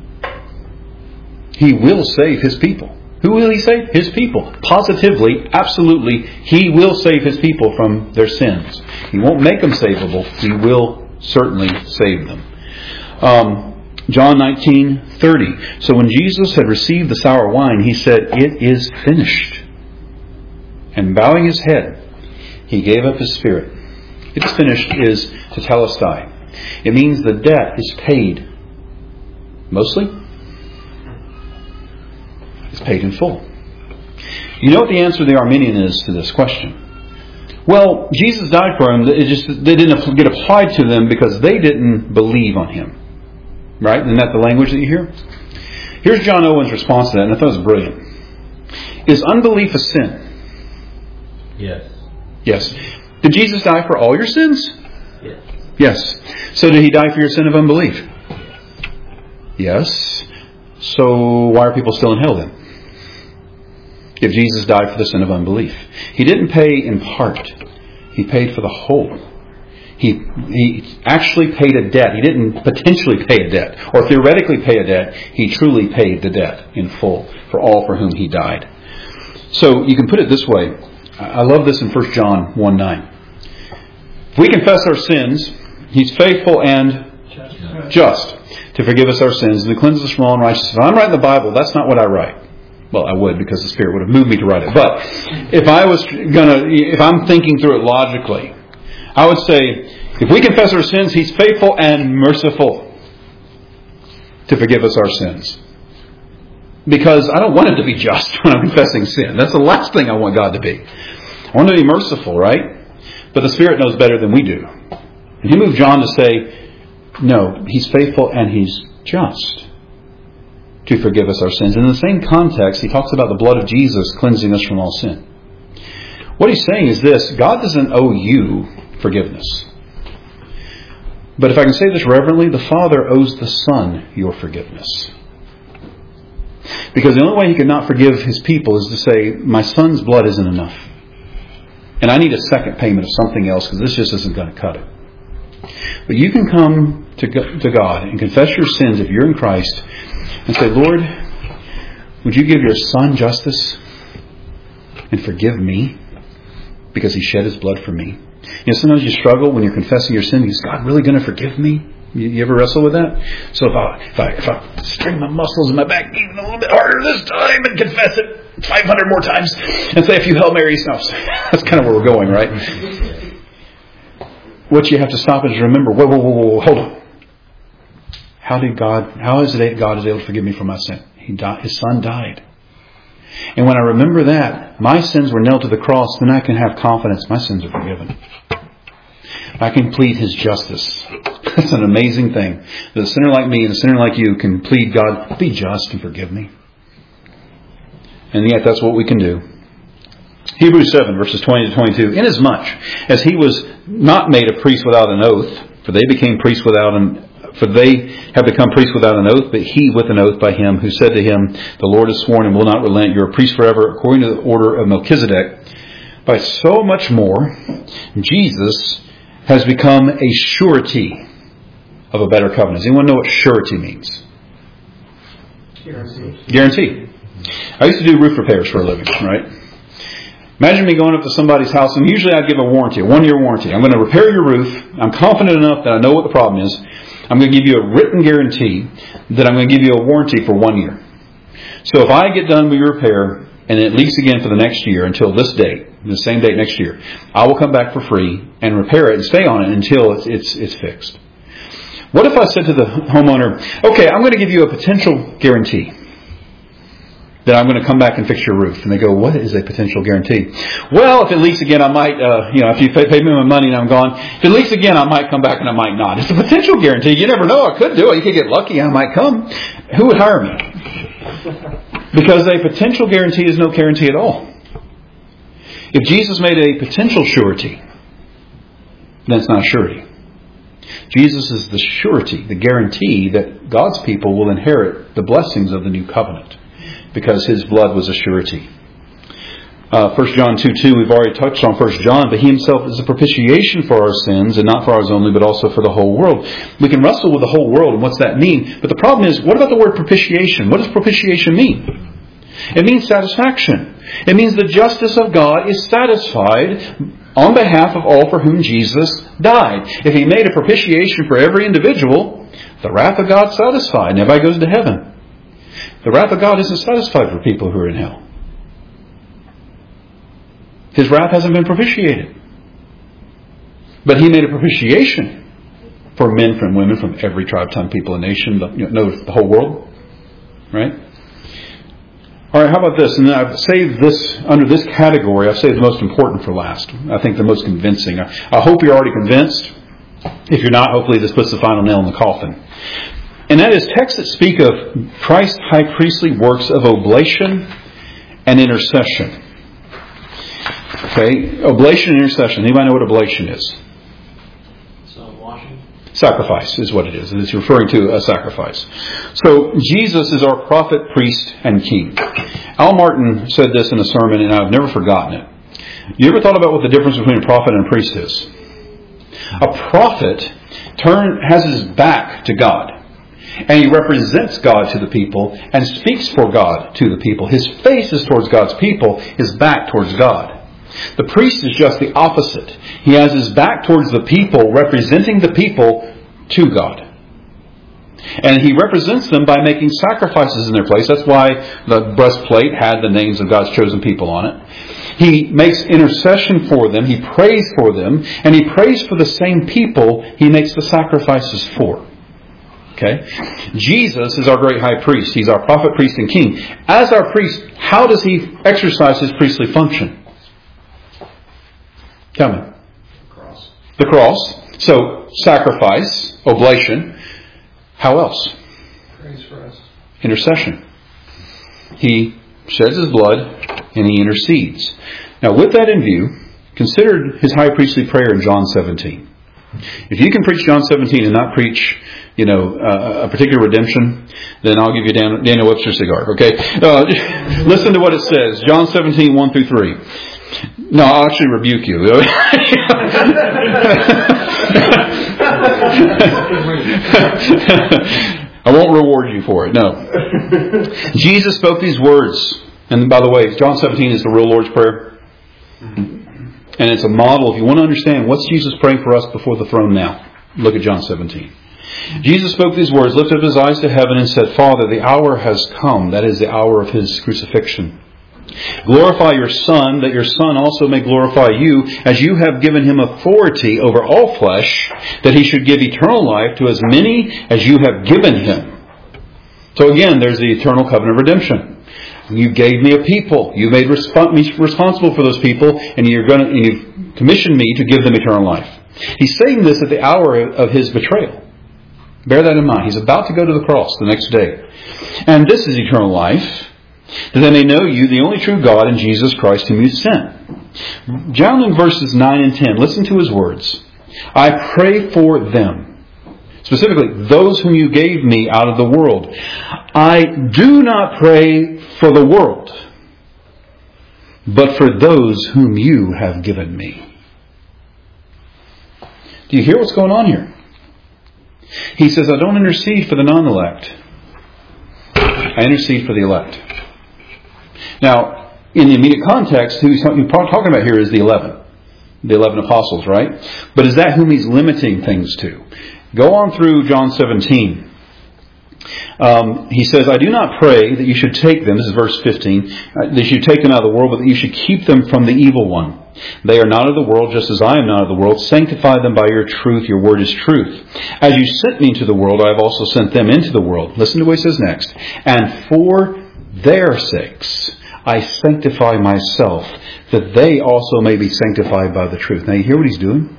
He will save His people. Who will He save? His people. Positively, absolutely, He will save His people from their sins. He won't make them savable. He will certainly save them. Um, John nineteen thirty. So when Jesus had received the sour wine, He said, it is finished. And bowing His head, He gave up His spirit. It is finished is tetelestai. It means the debt is paid. Mostly, it's paid in full. You know what the answer of the Arminian is to this question? Well, Jesus died for them. It just they didn't get applied to them because they didn't believe on Him. Right? Isn't that the language that you hear? Here's John Owen's response to that, and I thought it was brilliant. Is unbelief a sin? Yes. Yes. Did Jesus die for all your sins? Yes. Yes. So did He die for your sin of unbelief? Yes. So why are people still in hell then? If Jesus died for the sin of unbelief. He didn't pay in part. He paid for the whole. He he actually paid a debt. He didn't potentially pay a debt or theoretically pay a debt. He truly paid the debt in full for all for whom He died. So you can put it this way. I love this in First John one nine. If we confess our sins, He's faithful and just to forgive us our sins and to cleanse us from all unrighteousness. If I'm writing the Bible, that's not what I write. Well, I would, because the Spirit would have moved me to write it. But if I was gonna, if I'm thinking through it logically, I would say, if we confess our sins, He's faithful and merciful to forgive us our sins. Because I don't want Him to be just when I'm confessing sin. That's the last thing I want God to be. I want Him to be merciful, right? But the Spirit knows better than we do. And He moved John to say, no, He's faithful and He's just to forgive us our sins. In the same context, he talks about the blood of Jesus cleansing us from all sin. What he's saying is this: God doesn't owe you forgiveness. But if I can say this reverently, the Father owes the Son your forgiveness. Because the only way He could not forgive His people is to say, my Son's blood isn't enough. And I need a second payment of something else, because this just isn't going to cut it. But you can come to God and confess your sins if you're in Christ and say, Lord, would you give your Son justice and forgive me because He shed His blood for me? You know, sometimes you struggle when you're confessing your sin. Is God really going to forgive me? You, you ever wrestle with that? So if I, if I if I string my muscles in my back even a little bit harder this time and confess it five hundred more times and say a few Hail Marys, no, that's kind of where we're going, right? What you have to stop is remember, whoa, whoa, whoa, whoa, hold on. How did God, how is it that God is able to forgive me for my sin? He died, His Son died. And when I remember that, my sins were nailed to the cross, then I can have confidence my sins are forgiven. I can plead His justice. That's an amazing thing. That a sinner like me and a sinner like you can plead, God, be just and forgive me. And yet that's what we can do. Hebrews seven, verses twenty to twenty-two. Inasmuch as He was not made a priest without an oath, for they became priests without an For they have become priests without an oath, but he with an oath by Him who said to him, the Lord has sworn and will not relent. You are a priest forever according to the order of Melchizedek. By so much more, Jesus has become a surety of a better covenant. Does anyone know what surety means? Guarantee. Guarantee. I used to do roof repairs for a living, right? Imagine me going up to somebody's house, and usually I'd give a warranty, a one-year warranty. I'm going to repair your roof. I'm confident enough that I know what the problem is. I'm going to give you a written guarantee that I'm going to give you a warranty for one year. So if I get done with your repair and it leaks again for the next year until this date, the same date next year, I will come back for free and repair it and stay on it until it's it's, it's fixed. What if I said to the homeowner, okay, I'm going to give you a potential guarantee that I'm going to come back and fix your roof? And they go, what is a potential guarantee? Well, if it leaks again, I might, uh, you know, if you pay, pay me my money and I'm gone, if it leaks again, I might come back and I might not. It's a potential guarantee. You never know. I could do it. You could get lucky. I might come. Who would hire me? Because a potential guarantee is no guarantee at all. If Jesus made a potential surety, then it's not a surety. Jesus is the surety, the guarantee that God's people will inherit the blessings of the new covenant, because His blood was a surety. Uh, First John two two, we've already touched on First John, but He Himself is a propitiation for our sins, and not for ours only, but also for the whole world. We can wrestle with the whole world, and what's that mean? But the problem is, what about the word propitiation? What does propitiation mean? It means satisfaction. It means the justice of God is satisfied on behalf of all for whom Jesus died. If He made a propitiation for every individual, the wrath of God is satisfied, and everybody goes to heaven. The wrath of God isn't satisfied for people who are in hell. His wrath hasn't been propitiated. But He made a propitiation for men, from women, from every tribe, tongue, people, and nation, the, you know, the whole world. Right? All right, how about this? And then I've saved this, under this category, I've saved the most important for last. I think the most convincing. I, I hope you're already convinced. If you're not, hopefully this puts the final nail in the coffin. And that is texts that speak of Christ's high priestly works of oblation and intercession. Okay, oblation and intercession. Anybody know what oblation is? So washing? Sacrifice is what it is. It's referring to a sacrifice. So Jesus is our prophet, priest, and king. Al Martin said this in a sermon, and I've never forgotten it. You ever thought about what the difference between a prophet and a priest is? A prophet turn, has his back to God. And he represents God to the people and speaks for God to the people. His face is towards God's people, his back towards God. The priest is just the opposite. He has his back towards the people, representing the people to God. And He represents them by making sacrifices in their place. That's why the breastplate had the names of God's chosen people on it. He makes intercession for them. He prays for them. And He prays for the same people He makes the sacrifices for. Okay? Jesus is our great high priest. He's our prophet, priest, and king. As our priest, how does He exercise His priestly function? Tell me. The cross. The cross. So, sacrifice, oblation. How else? Praise for us. Intercession. He sheds His blood and He intercedes. Now, with that in view, consider His high priestly prayer in John seventeen. If you can preach John seventeen and not preach, you know, uh, a particular redemption, then I'll give you Dan, Daniel Webster cigar. Okay, uh, listen to what it says. John seventeen, one through three. No, I'll actually rebuke you. I won't reward you for it. No. Jesus spoke these words. And by the way, John seventeen is the real Lord's Prayer. And it's a model. If you want to understand what's Jesus praying for us before the throne now, look at John seventeen. Jesus spoke these words, lifted up His eyes to heaven and said, Father, the hour has come. That is the hour of His crucifixion. Glorify your Son, that your Son also may glorify you, as you have given Him authority over all flesh, that He should give eternal life to as many as you have given Him. So again, there's the eternal covenant of redemption. You gave me a people. You made resp- me responsible for those people, and you're going to, and you've commissioned me to give them eternal life. He's saying this at the hour of His betrayal. Bear that in mind. He's about to go to the cross the next day. And this is eternal life, that they may know you, the only true God, and Jesus Christ whom you sent. Down in verses nine and ten, listen to His words. I pray for them. Specifically, those whom you gave me out of the world. I do not pray for the world, but for those whom you have given me. Do you hear what's going on here? He says, I don't intercede for the non-elect. I intercede for the elect. Now, in the immediate context, who he's talking about here is the eleven. The eleven apostles, right? But is that whom He's limiting things to? Go on through John seventeen. Um, he says, I do not pray that you should take them, this is verse fifteen, uh, that you should take them out of the world, but that you should keep them from the evil one. They are not of the world, just as I am not of the world. Sanctify them by your truth. Your word is truth. As you sent me into the world, I have also sent them into the world. Listen to what He says next. And for their sakes I sanctify myself, that they also may be sanctified by the truth. Now you hear what He's doing?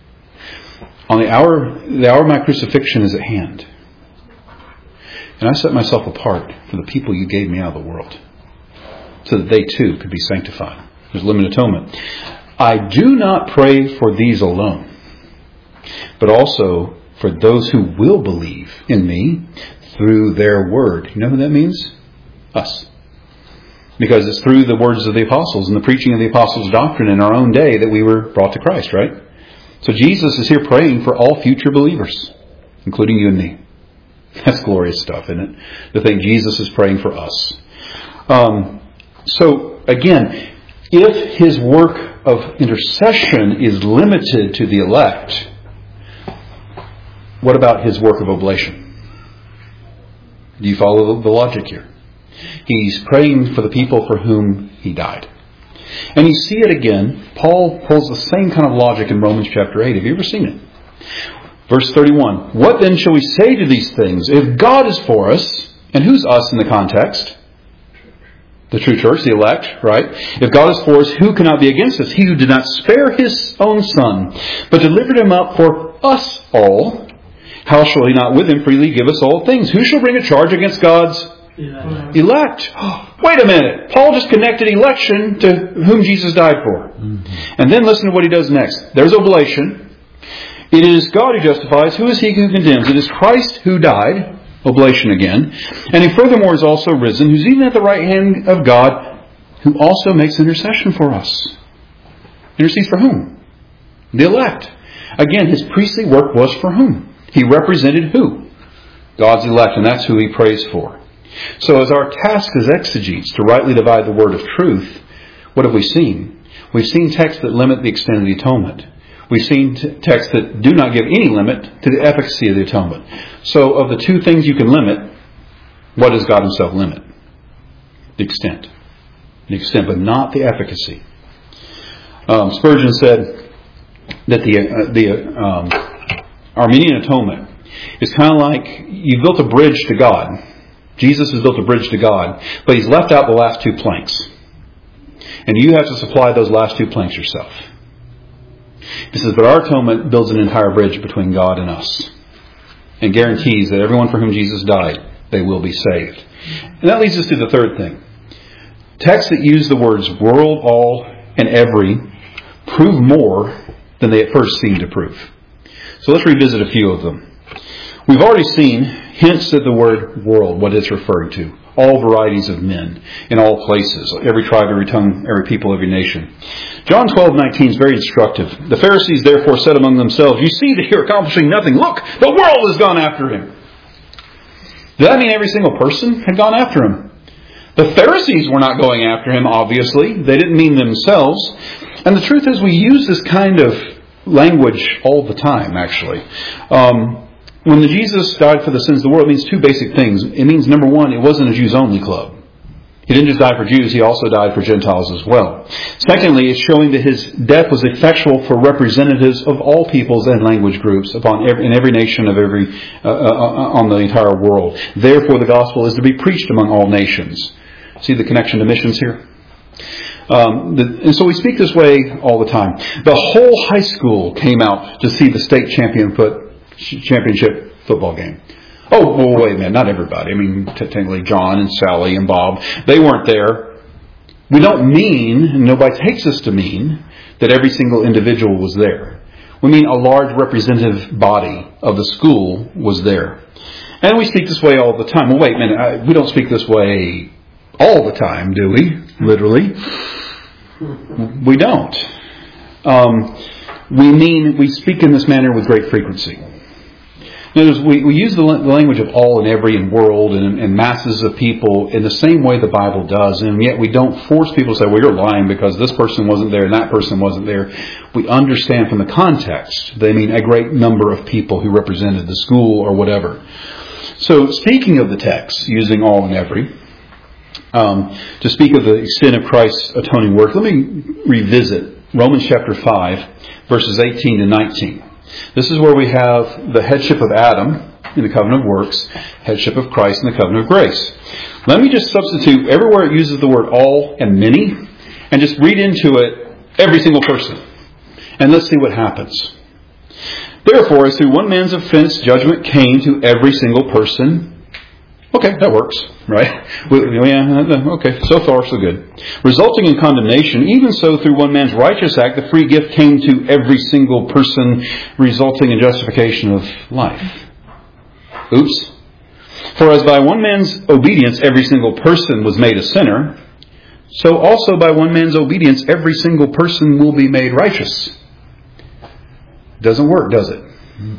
On the hour, the hour of my crucifixion is at hand. And I set myself apart for the people you gave me out of the world, so that they too could be sanctified. There's limited atonement. I do not pray for these alone, but also for those who will believe in me through their word. You know who that means? Us. Because it's through the words of the apostles and the preaching of the apostles' doctrine in our own day that we were brought to Christ, right? So Jesus is here praying for all future believers, including you and me. That's glorious stuff, isn't it? To think Jesus is praying for us. Um, so, again, if His work of intercession is limited to the elect, what about His work of oblation? Do you follow the logic here? He's praying for the people for whom He died. And you see it again. Paul pulls the same kind of logic in Romans chapter eight. Have you ever seen it? Verse thirty-one. What then shall we say to these things? If God is for us, and who's us in the context? The true church, the elect, right? If God is for us, who cannot be against us? He who did not spare His own Son, but delivered Him up for us all, how shall He not with Him freely give us all things? Who shall bring a charge against God's elect? elect? Wait a minute. Paul just connected election to whom Jesus died for. Mm-hmm. And then listen to what he does next. There's oblation. It is God who justifies. Who is He who condemns? It is Christ who died. Oblation again. And He furthermore is also risen, who's even at the right hand of God, who also makes intercession for us. Intercedes for whom? The elect. Again, His priestly work was for whom? He represented who? God's elect, and that's who He prays for. So as our task as exegetes to rightly divide the word of truth, what have we seen? We've seen texts that limit the extent of the atonement. We've seen t- texts that do not give any limit to the efficacy of the atonement. So of the two things you can limit, what does God himself limit? The extent. The extent, but not the efficacy. Um, Spurgeon said that the, uh, the um, Arminian atonement is kind of like you built a bridge to God. Jesus has built a bridge to God, but he's left out the last two planks. And you have to supply those last two planks yourself. He says, but our atonement builds an entire bridge between God and us. And guarantees that everyone for whom Jesus died, they will be saved. And that leads us to the third thing. Texts that use the words world, all, and every prove more than they at first seem to prove. So let's revisit a few of them. We've already seen hints at the word world, what it's referring to. All varieties of men in all places, every tribe, every tongue, every people, every nation. John twelve nineteen is very instructive. The Pharisees therefore said among themselves, you see that you're accomplishing nothing. Look, the world has gone after him. Does that mean every single person had gone after him? The Pharisees were not going after him, obviously. They didn't mean themselves. And the truth is we use this kind of language all the time, actually. Um, when the Jesus died for the sins of the world, it means two basic things. It means, number one, it wasn't a Jews-only club. He didn't just die for Jews, he also died for Gentiles as well. Secondly, it's showing that his death was effectual for representatives of all peoples and language groups upon every, in every nation of every uh, uh, on the entire world. Therefore, the gospel is to be preached among all nations. See the connection to missions here? Um, the, and so we speak this way all the time. The whole high school came out to see the state champion foot, championship football game. Oh, well, wait a minute, not everybody. I mean, technically John and Sally and Bob, they weren't there. We don't mean, and nobody takes us to mean, that every single individual was there. We mean a large representative body of the school was there. And we speak this way all the time. Well, wait a minute, I, we don't speak this way all the time, do we? Literally. We don't. Um, we mean, we speak in this manner with great frequency. Notice we, we use the language of all and every and world and, and masses of people in the same way the Bible does, and yet we don't force people to say, well, you're lying because this person wasn't there and that person wasn't there. We understand from the context they mean a great number of people who represented the school or whatever. So speaking of the text, using all and every, um, to speak of the extent of Christ's atoning work, let me revisit Romans chapter five, verses eighteen to nineteen. This is where we have the headship of Adam in the covenant of works, headship of Christ in the covenant of grace. Let me just substitute everywhere it uses the word all and many, and just read into it every single person. And let's see what happens. Therefore, as through one man's offense, judgment came to every single person. Okay, that works, right? Yeah, okay, so far so good. Resulting in condemnation, even so through one man's righteous act, the free gift came to every single person, resulting in justification of life. Oops. For as by one man's obedience every single person was made a sinner, so also by one man's obedience every single person will be made righteous. Doesn't work, does it?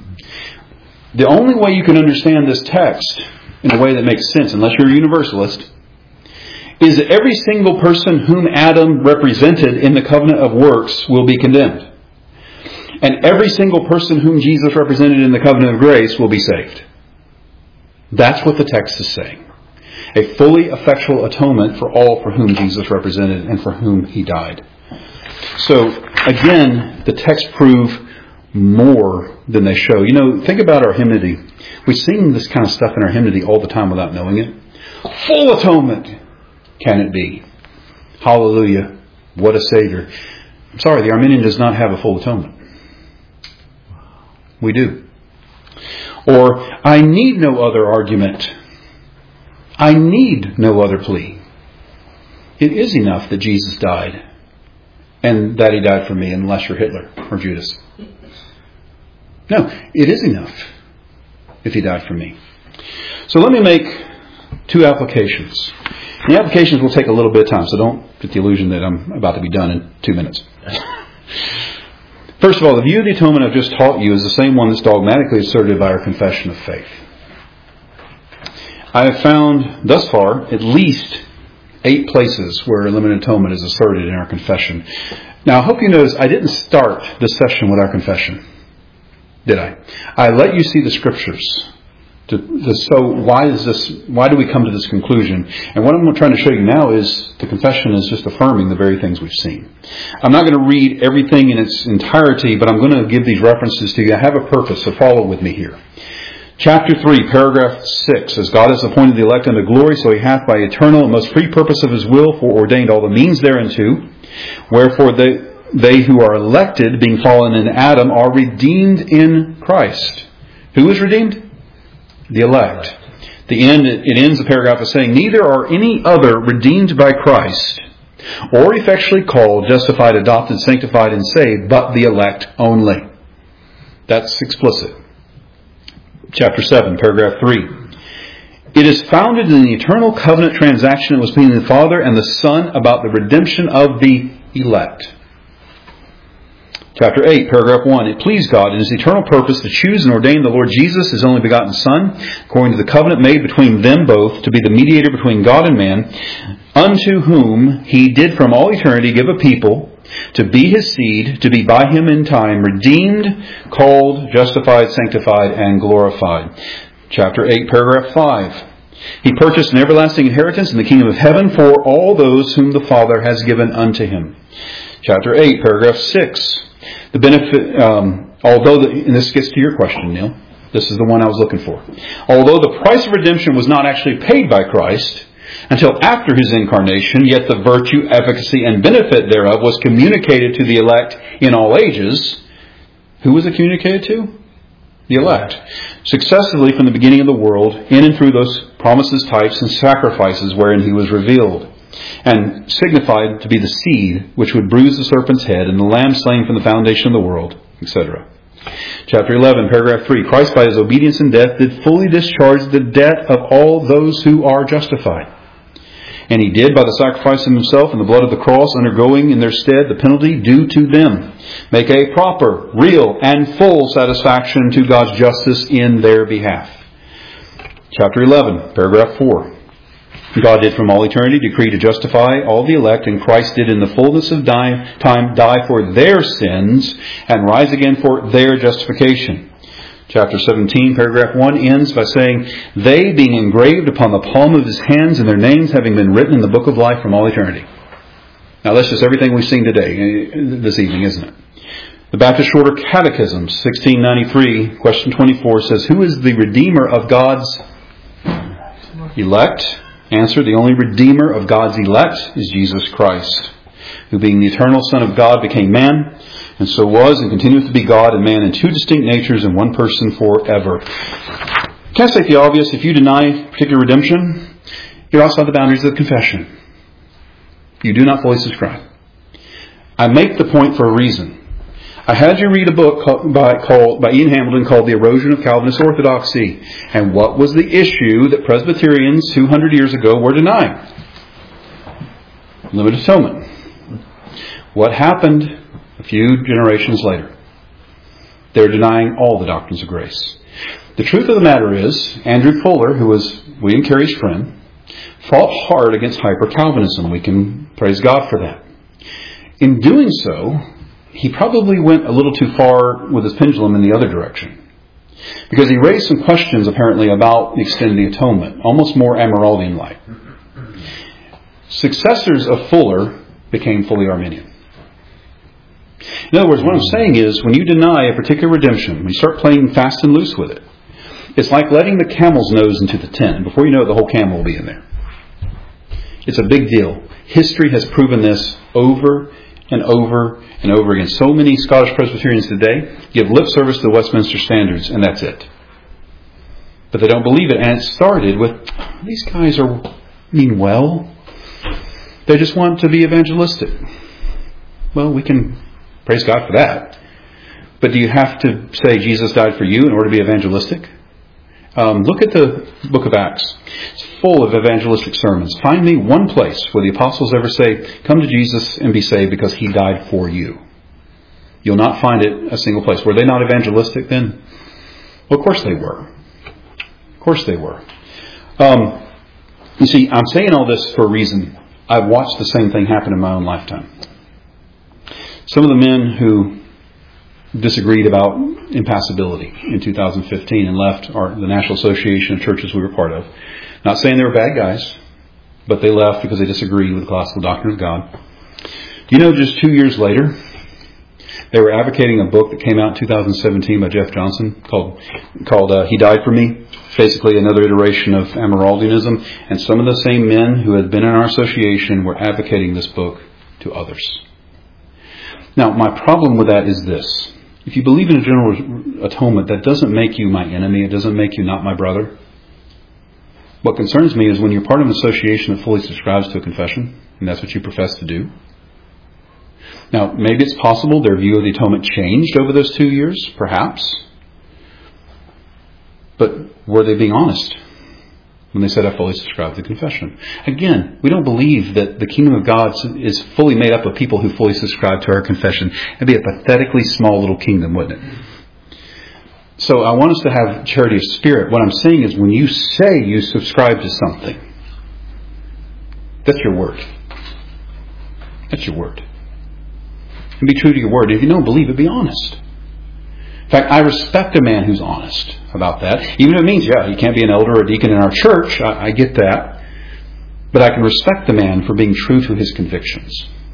The only way you can understand this text in a way that makes sense, unless you're a universalist, is that every single person whom Adam represented in the covenant of works will be condemned. And every single person whom Jesus represented in the covenant of grace will be saved. That's what the text is saying. A fully effectual atonement for all for whom Jesus represented and for whom he died. So, again, the text prove more than they show. You know, think about our hymnody. We sing this kind of stuff in our hymnody all the time without knowing it. Full atonement can it be? Hallelujah. What a Savior. I'm sorry, the Arminian does not have a full atonement. We do. Or, I need no other argument. I need no other plea. It is enough that Jesus died and that he died for me, unless you're Hitler or Judas. No, it is enough if he died for me. So let me make two applications. The applications will take a little bit of time, so don't get the illusion that I'm about to be done in two minutes. First of all, the view of the atonement I've just taught you is the same one that's dogmatically asserted by our confession of faith. I have found thus far at least eight places where limited atonement is asserted in our confession. Now, I hope you notice I didn't start this session with our confession, did I? I let you see the Scriptures. To, to, so why is this? Why do we come to this conclusion? And what I'm trying to show you now is the confession is just affirming the very things we've seen. I'm not going to read everything in its entirety, but I'm going to give these references to you. I have a purpose, so follow with me here. Chapter three, paragraph six, as God has appointed the elect unto glory, so he hath by eternal and most free purpose of his will foreordained all the means thereunto. Wherefore they, they who are elected, being fallen in Adam, are redeemed in Christ. Who is redeemed? The elect. The end, it ends the paragraph by saying, neither are any other redeemed by Christ, or effectually called, justified, adopted, sanctified, and saved, but the elect only. That's explicit. Chapter seven, paragraph three. It is founded in the eternal covenant transaction that was between the Father and the Son about the redemption of the elect. Chapter eight, paragraph one. It pleased God in His eternal purpose to choose and ordain the Lord Jesus, His only begotten Son, according to the covenant made between them both, to be the mediator between God and man, unto whom He did from all eternity give a people, to be His seed, to be by Him in time redeemed, called, justified, sanctified, and glorified. Chapter eight, paragraph five. He purchased an everlasting inheritance in the kingdom of heaven for all those whom the Father has given unto Him. Chapter eight, paragraph six. The benefit, um, although, the, and this gets to your question, Neil. This is the one I was looking for. Although the price of redemption was not actually paid by Christ until after His incarnation, yet the virtue, efficacy, and benefit thereof was communicated to the elect in all ages. Who was it communicated to? The elect. Successively from the beginning of the world, in and through those promises, types, and sacrifices wherein He was revealed, and signified to be the seed which would bruise the serpent's head, and the lamb slain from the foundation of the world, et cetera. Chapter eleven, paragraph three. Christ by His obedience and death did fully discharge the debt of all those who are justified. And He did, by the sacrifice of Himself and the blood of the cross, undergoing in their stead the penalty due to them, make a proper, real, and full satisfaction to God's justice in their behalf. Chapter eleven, paragraph four. God did from all eternity decree to justify all the elect, and Christ did in the fullness of time die for their sins and rise again for their justification. Chapter seventeen, paragraph one ends by saying, they being engraved upon the palm of His hands and their names having been written in the book of life from all eternity. Now that's just everything we've seen today, this evening, isn't it? The Baptist Shorter Catechism, sixteen ninety-three, question twenty-four says, who is the Redeemer of God's elect? Answer, the only Redeemer of God's elect is Jesus Christ, who being the eternal Son of God became man, and so was and continueth to be God and man in two distinct natures in one person forever. Can't state the obvious, if you deny particular redemption, you're outside the boundaries of the confession. You do not fully subscribe. I make the point for a reason. I had you read a book called, by, called, by Ian Hamilton called The Erosion of Calvinist Orthodoxy. And what was the issue that Presbyterians two hundred years ago were denying? Limited atonement. What happened a few generations later? They're denying all the doctrines of grace. The truth of the matter is, Andrew Fuller, who was William Carey's friend, fought hard against hyper-Calvinism. We can praise God for that. In doing so, he probably went a little too far with his pendulum in the other direction. Because he raised some questions, apparently, about the extent of the atonement, almost more Amyraldian-like. Successors of Fuller became fully Arminian. In other words, what I'm saying is, when you deny a particular redemption, when you start playing fast and loose with it, it's like letting the camel's nose into the tent. And before you know it, the whole camel will be in there. It's a big deal. History has proven this over and over and over again. So many Scottish Presbyterians today give lip service to the Westminster Standards, and that's it. But they don't believe it. And it started with, these guys are mean well. They just want to be evangelistic. Well, we can praise God for that. But do you have to say Jesus died for you in order to be evangelistic? Um, look at the book of Acts. It's full of evangelistic sermons. Find me one place where the apostles ever say, come to Jesus and be saved because He died for you. You'll not find it a single place. Were they not evangelistic then? Well, of course they were. Of course they were. Um, you see, I'm saying all this for a reason. I've watched the same thing happen in my own lifetime. Some of the men who disagreed about impassibility in two thousand fifteen and left our, the National Association of Churches we were part of. Not saying they were bad guys, but they left because they disagreed with the gospel doctrine of God. Do you know just two years later, they were advocating a book that came out in two thousand seventeen by Jeff Johnson called called uh, He Died for Me. It's basically another iteration of Amyraldianism. And some of the same men who had been in our association were advocating this book to others. Now, my problem with that is this. If you believe in a general atonement, that doesn't make you my enemy. It doesn't make you not my brother. What concerns me is when you're part of an association that fully subscribes to a confession, and that's what you profess to do. Now, maybe it's possible their view of the atonement changed over those two years, perhaps. But were they being honest when they said, I fully subscribe to the confession? Again, we don't believe that the kingdom of God is fully made up of people who fully subscribe to our confession. It'd be a pathetically small little kingdom, wouldn't it? So I want us to have charity of spirit. What I'm saying is when you say you subscribe to something, that's your word. That's your word. And be true to your word. If you don't believe it, be honest. In fact, I respect a man who's honest about that. Even if it means, yeah, he can't be an elder or a deacon in our church. I, I get that. But I can respect the man for being true to his convictions.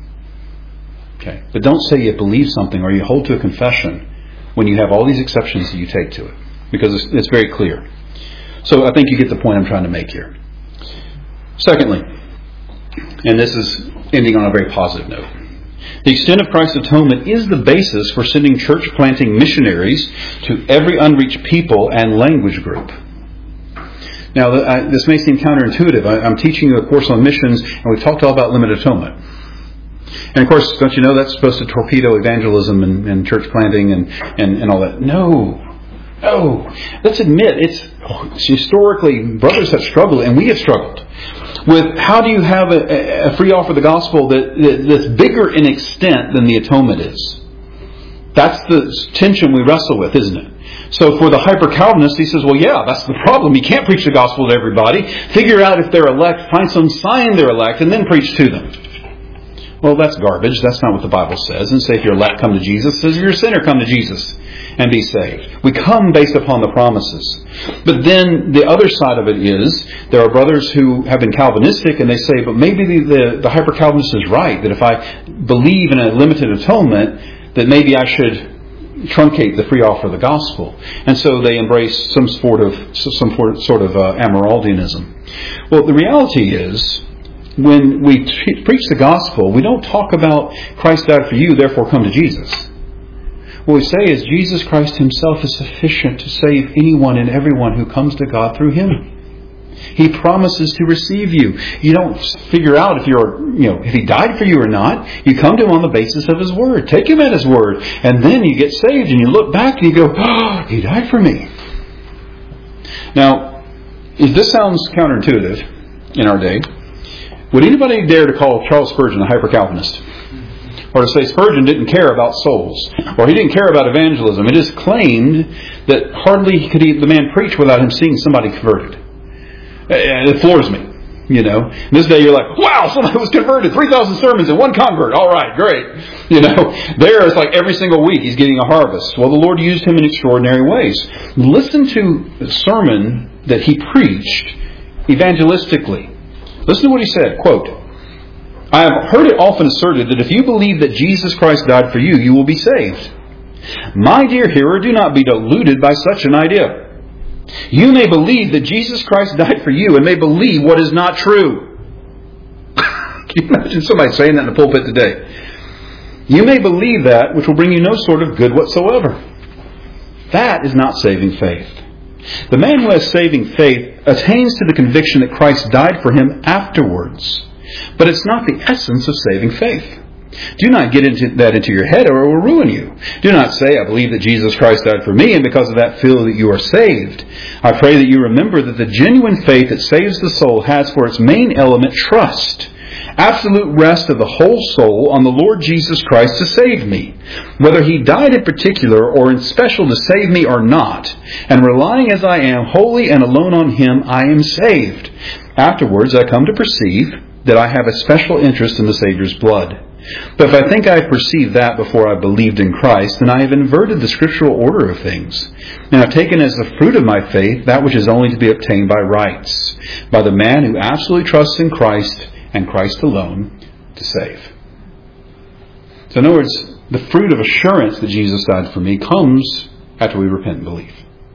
Okay. But don't say you believe something or you hold to a confession when you have all these exceptions that you take to it. Because it's, it's very clear. So I think you get the point I'm trying to make here. Secondly, and this is ending on a very positive note, the extent of Christ's atonement is the basis for sending church-planting missionaries to every unreached people and language group. Now, this may seem counterintuitive. I'm teaching you a course on missions, and we've talked all about limited atonement. And of course, don't you know that's supposed to torpedo evangelism and, and church planting and, and, and all that? No. No. Let's admit, it's historically, brothers have struggled, and we have struggled with how do you have a, a free offer of the gospel that, that that's bigger in extent than the atonement is. That's the tension we wrestle with, isn't it? So for the hyper-Calvinist, he says, well, yeah, that's the problem. You can't preach the gospel to everybody. Figure out if they're elect, find some sign they're elect, and then preach to them. Well, that's garbage. That's not what the Bible says. And say if you're elect, come to Jesus. It says if you're a sinner, come to Jesus and be saved. We come based upon the promises. But then the other side of it is there are brothers who have been Calvinistic and they say, but maybe the, the, the hyper-Calvinist is right, that if I believe in a limited atonement, that maybe I should truncate the free offer of the gospel. And so they embrace some sort of, some sort of uh, Amyraldianism. Well, the reality is, when we t- preach the gospel, we don't talk about Christ died for you, therefore come to Jesus. What we say is Jesus Christ Himself is sufficient to save anyone and everyone who comes to God through Him. He promises to receive you. You don't figure out if you're, you know, if He died for you or not. You come to Him on the basis of His Word. Take Him at His Word. And then you get saved and you look back and you go, oh, He died for me. Now, if this sounds counterintuitive in our day, would anybody dare to call Charles Spurgeon a hyper-Calvinist? Or to say Spurgeon didn't care about souls? Or he didn't care about evangelism? It is claimed that hardly could he, the man preach without him seeing somebody converted. And it floors me. You know, this day you're like, wow, somebody was converted. three thousand sermons and one convert. All right, great. You know, there it's like every single week he's getting a harvest. Well, the Lord used him in extraordinary ways. Listen to the sermon that he preached evangelistically. Listen to what he said, quote, I have heard it often asserted that if you believe that Jesus Christ died for you, you will be saved. My dear hearer, do not be deluded by such an idea. You may believe that Jesus Christ died for you and may believe what is not true. Can you imagine somebody saying that in the pulpit today? You may believe that, which will bring you no sort of good whatsoever. That is not saving faith. The man who has saving faith attains to the conviction that Christ died for him afterwards. But it's not the essence of saving faith. Do not get into that into your head or it will ruin you. Do not say, I believe that Jesus Christ died for me and because of that feel that you are saved. I pray that you remember that the genuine faith that saves the soul has for its main element trust. Absolute rest of the whole soul on the Lord Jesus Christ to save me, whether He died in particular or in special to save me or not, and relying as I am wholly and alone on Him, I am saved. Afterwards, I come to perceive that I have a special interest in the Savior's blood. But if I think I perceived that before I believed in Christ, then I have inverted the scriptural order of things. And I've taken as the fruit of my faith that which is only to be obtained by rights, by the man who absolutely trusts in Christ and Christ alone to save. So in other words, the fruit of assurance that Jesus died for me comes after we repent and believe.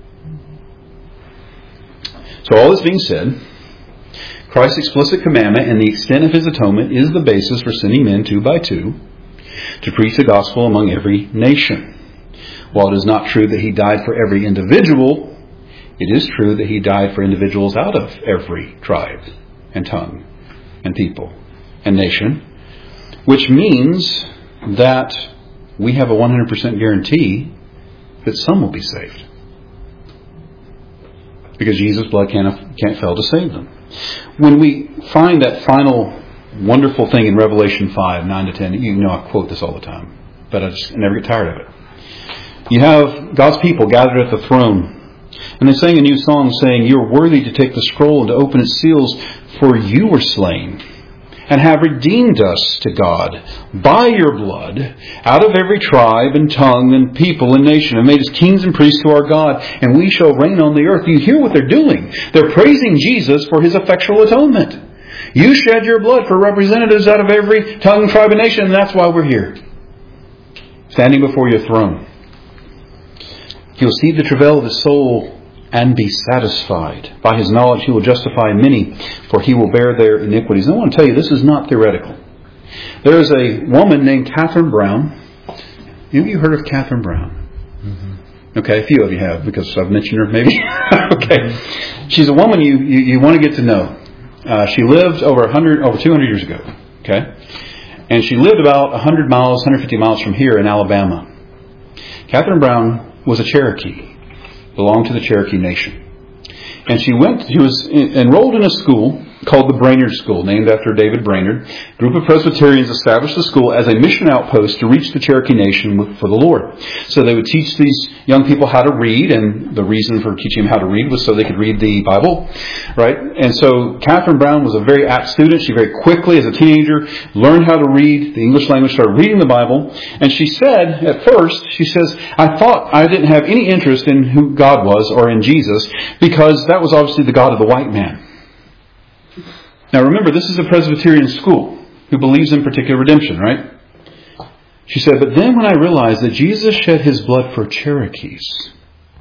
So all this being said, Christ's explicit commandment and the extent of His atonement is the basis for sending men two by two to preach the gospel among every nation. While it is not true that He died for every individual, it is true that He died for individuals out of every tribe and tongue and people and nation, which means that we have a one hundred percent guarantee that some will be saved. Because Jesus' blood can't, can't fail to save them. When we find that final wonderful thing in Revelation five, nine to ten, you know I quote this all the time, but I just never get tired of it. You have God's people gathered at the throne, and they sang a new song saying, "You are worthy to take the scroll and to open its seals, for you were slain and have redeemed us to God by your blood out of every tribe and tongue and people and nation, and made us kings and priests to our God, and we shall reign on the earth." You hear what they're doing. They're praising Jesus for His effectual atonement. You shed your blood for representatives out of every tongue, tribe, and nation, and that's why we're here, standing before your throne. He will see the travail of His soul and be satisfied. By His knowledge He will justify many, for He will bear their iniquities. And I want to tell you, this is not theoretical. There is a woman named Catherine Brown. Have you heard of Catherine Brown? Mm-hmm. Okay, a few of you have, because I've mentioned her maybe. Okay. She's a woman you, you, you want to get to know. Uh, she lived over one hundred, over two hundred years ago. Okay? And she lived about one hundred miles, one hundred fifty miles from here in Alabama. Catherine Brown was a Cherokee. Belonged to the Cherokee Nation. And she went, she was enrolled in a school called the Brainerd School, named after David Brainerd. A group of Presbyterians established the school as a mission outpost to reach the Cherokee Nation for the Lord. So they would teach these young people how to read, and the reason for teaching them how to read was so they could read the Bible, right? And so Catherine Brown was a very apt student. She very quickly, as a teenager, learned how to read the English language, started reading the Bible. And she said, at first, she says, I thought I didn't have any interest in who God was or in Jesus, because that was obviously the God of the white man. Now remember, this is a Presbyterian school who believes in particular redemption, right? She said, but then when I realized that Jesus shed His blood for Cherokees,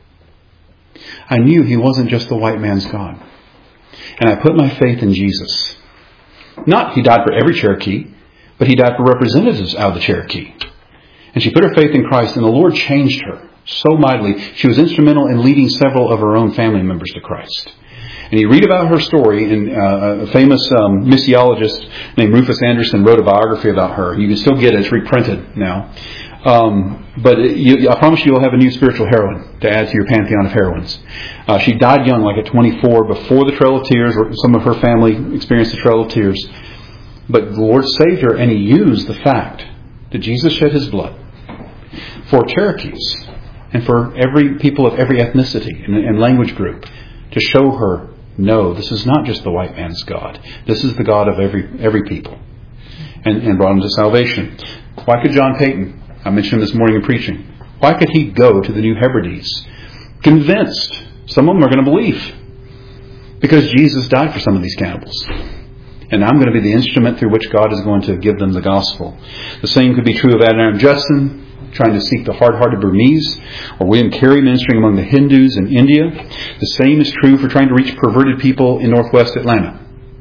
I knew He wasn't just the white man's God. And I put my faith in Jesus. Not He died for every Cherokee, but He died for representatives out of the Cherokee. And she put her faith in Christ, and the Lord changed her so mightily. She was instrumental in leading several of her own family members to Christ. And you read about her story, and uh, a famous um, missiologist named Rufus Anderson wrote a biography about her. You can still get it. It's reprinted now. Um, but it, you, I promise you you'll have a new spiritual heroine to add to your pantheon of heroines. Uh, she died young, like at twenty-four, before the Trail of Tears, or some of her family experienced the Trail of Tears. But the Lord saved her, and He used the fact that Jesus shed His blood for Cherokees and for every people of every ethnicity and, and language group to show her, no, this is not just the white man's God. This is the God of every every people. And, and brought him to salvation. Why could John Payton, I mentioned him this morning in preaching, why could he go to the New Hebrides convinced some of them are going to believe? Because Jesus died for some of these cannibals. And I'm going to be the instrument through which God is going to give them the gospel. The same could be true of Adoniram Judson, trying to seek the hard-hearted Burmese, or William Carey ministering among the Hindus in India. The same is true for trying to reach perverted people in northwest Atlanta,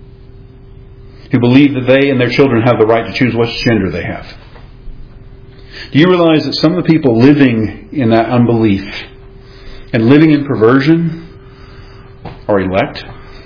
who believe that they and their children have the right to choose what gender they have. Do you realize that some of the people living in that unbelief and living in perversion are elect?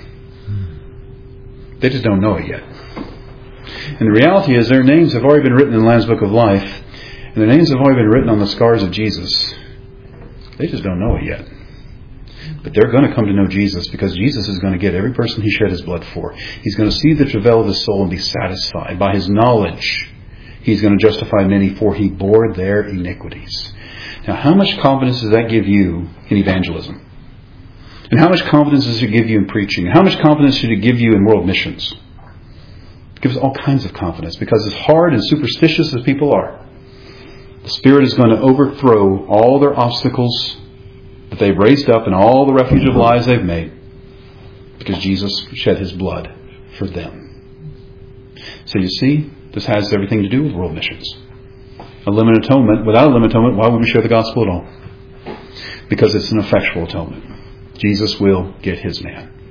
They just don't know it yet. And the reality is their names have already been written in the Lamb's Book of Life, and their names have already been written on the scars of Jesus. They just don't know it yet. But they're going to come to know Jesus, because Jesus is going to get every person He shed His blood for. He's going to see the travail of His soul and be satisfied. By His knowledge, He's going to justify many, for He bore their iniquities. Now, how much confidence does that give you in evangelism? And how much confidence does it give you in preaching? How much confidence should it give you in world missions? gives us all kinds of confidence, because as hard and superstitious as people are, the Spirit is going to overthrow all their obstacles that they've raised up and all the refuge of lies they've made, because Jesus shed His blood for them. So you see, this has everything to do with world missions. A limited atonement. Without a limited atonement, why would we share the gospel at all? Because it's an effectual atonement. Jesus will get His man.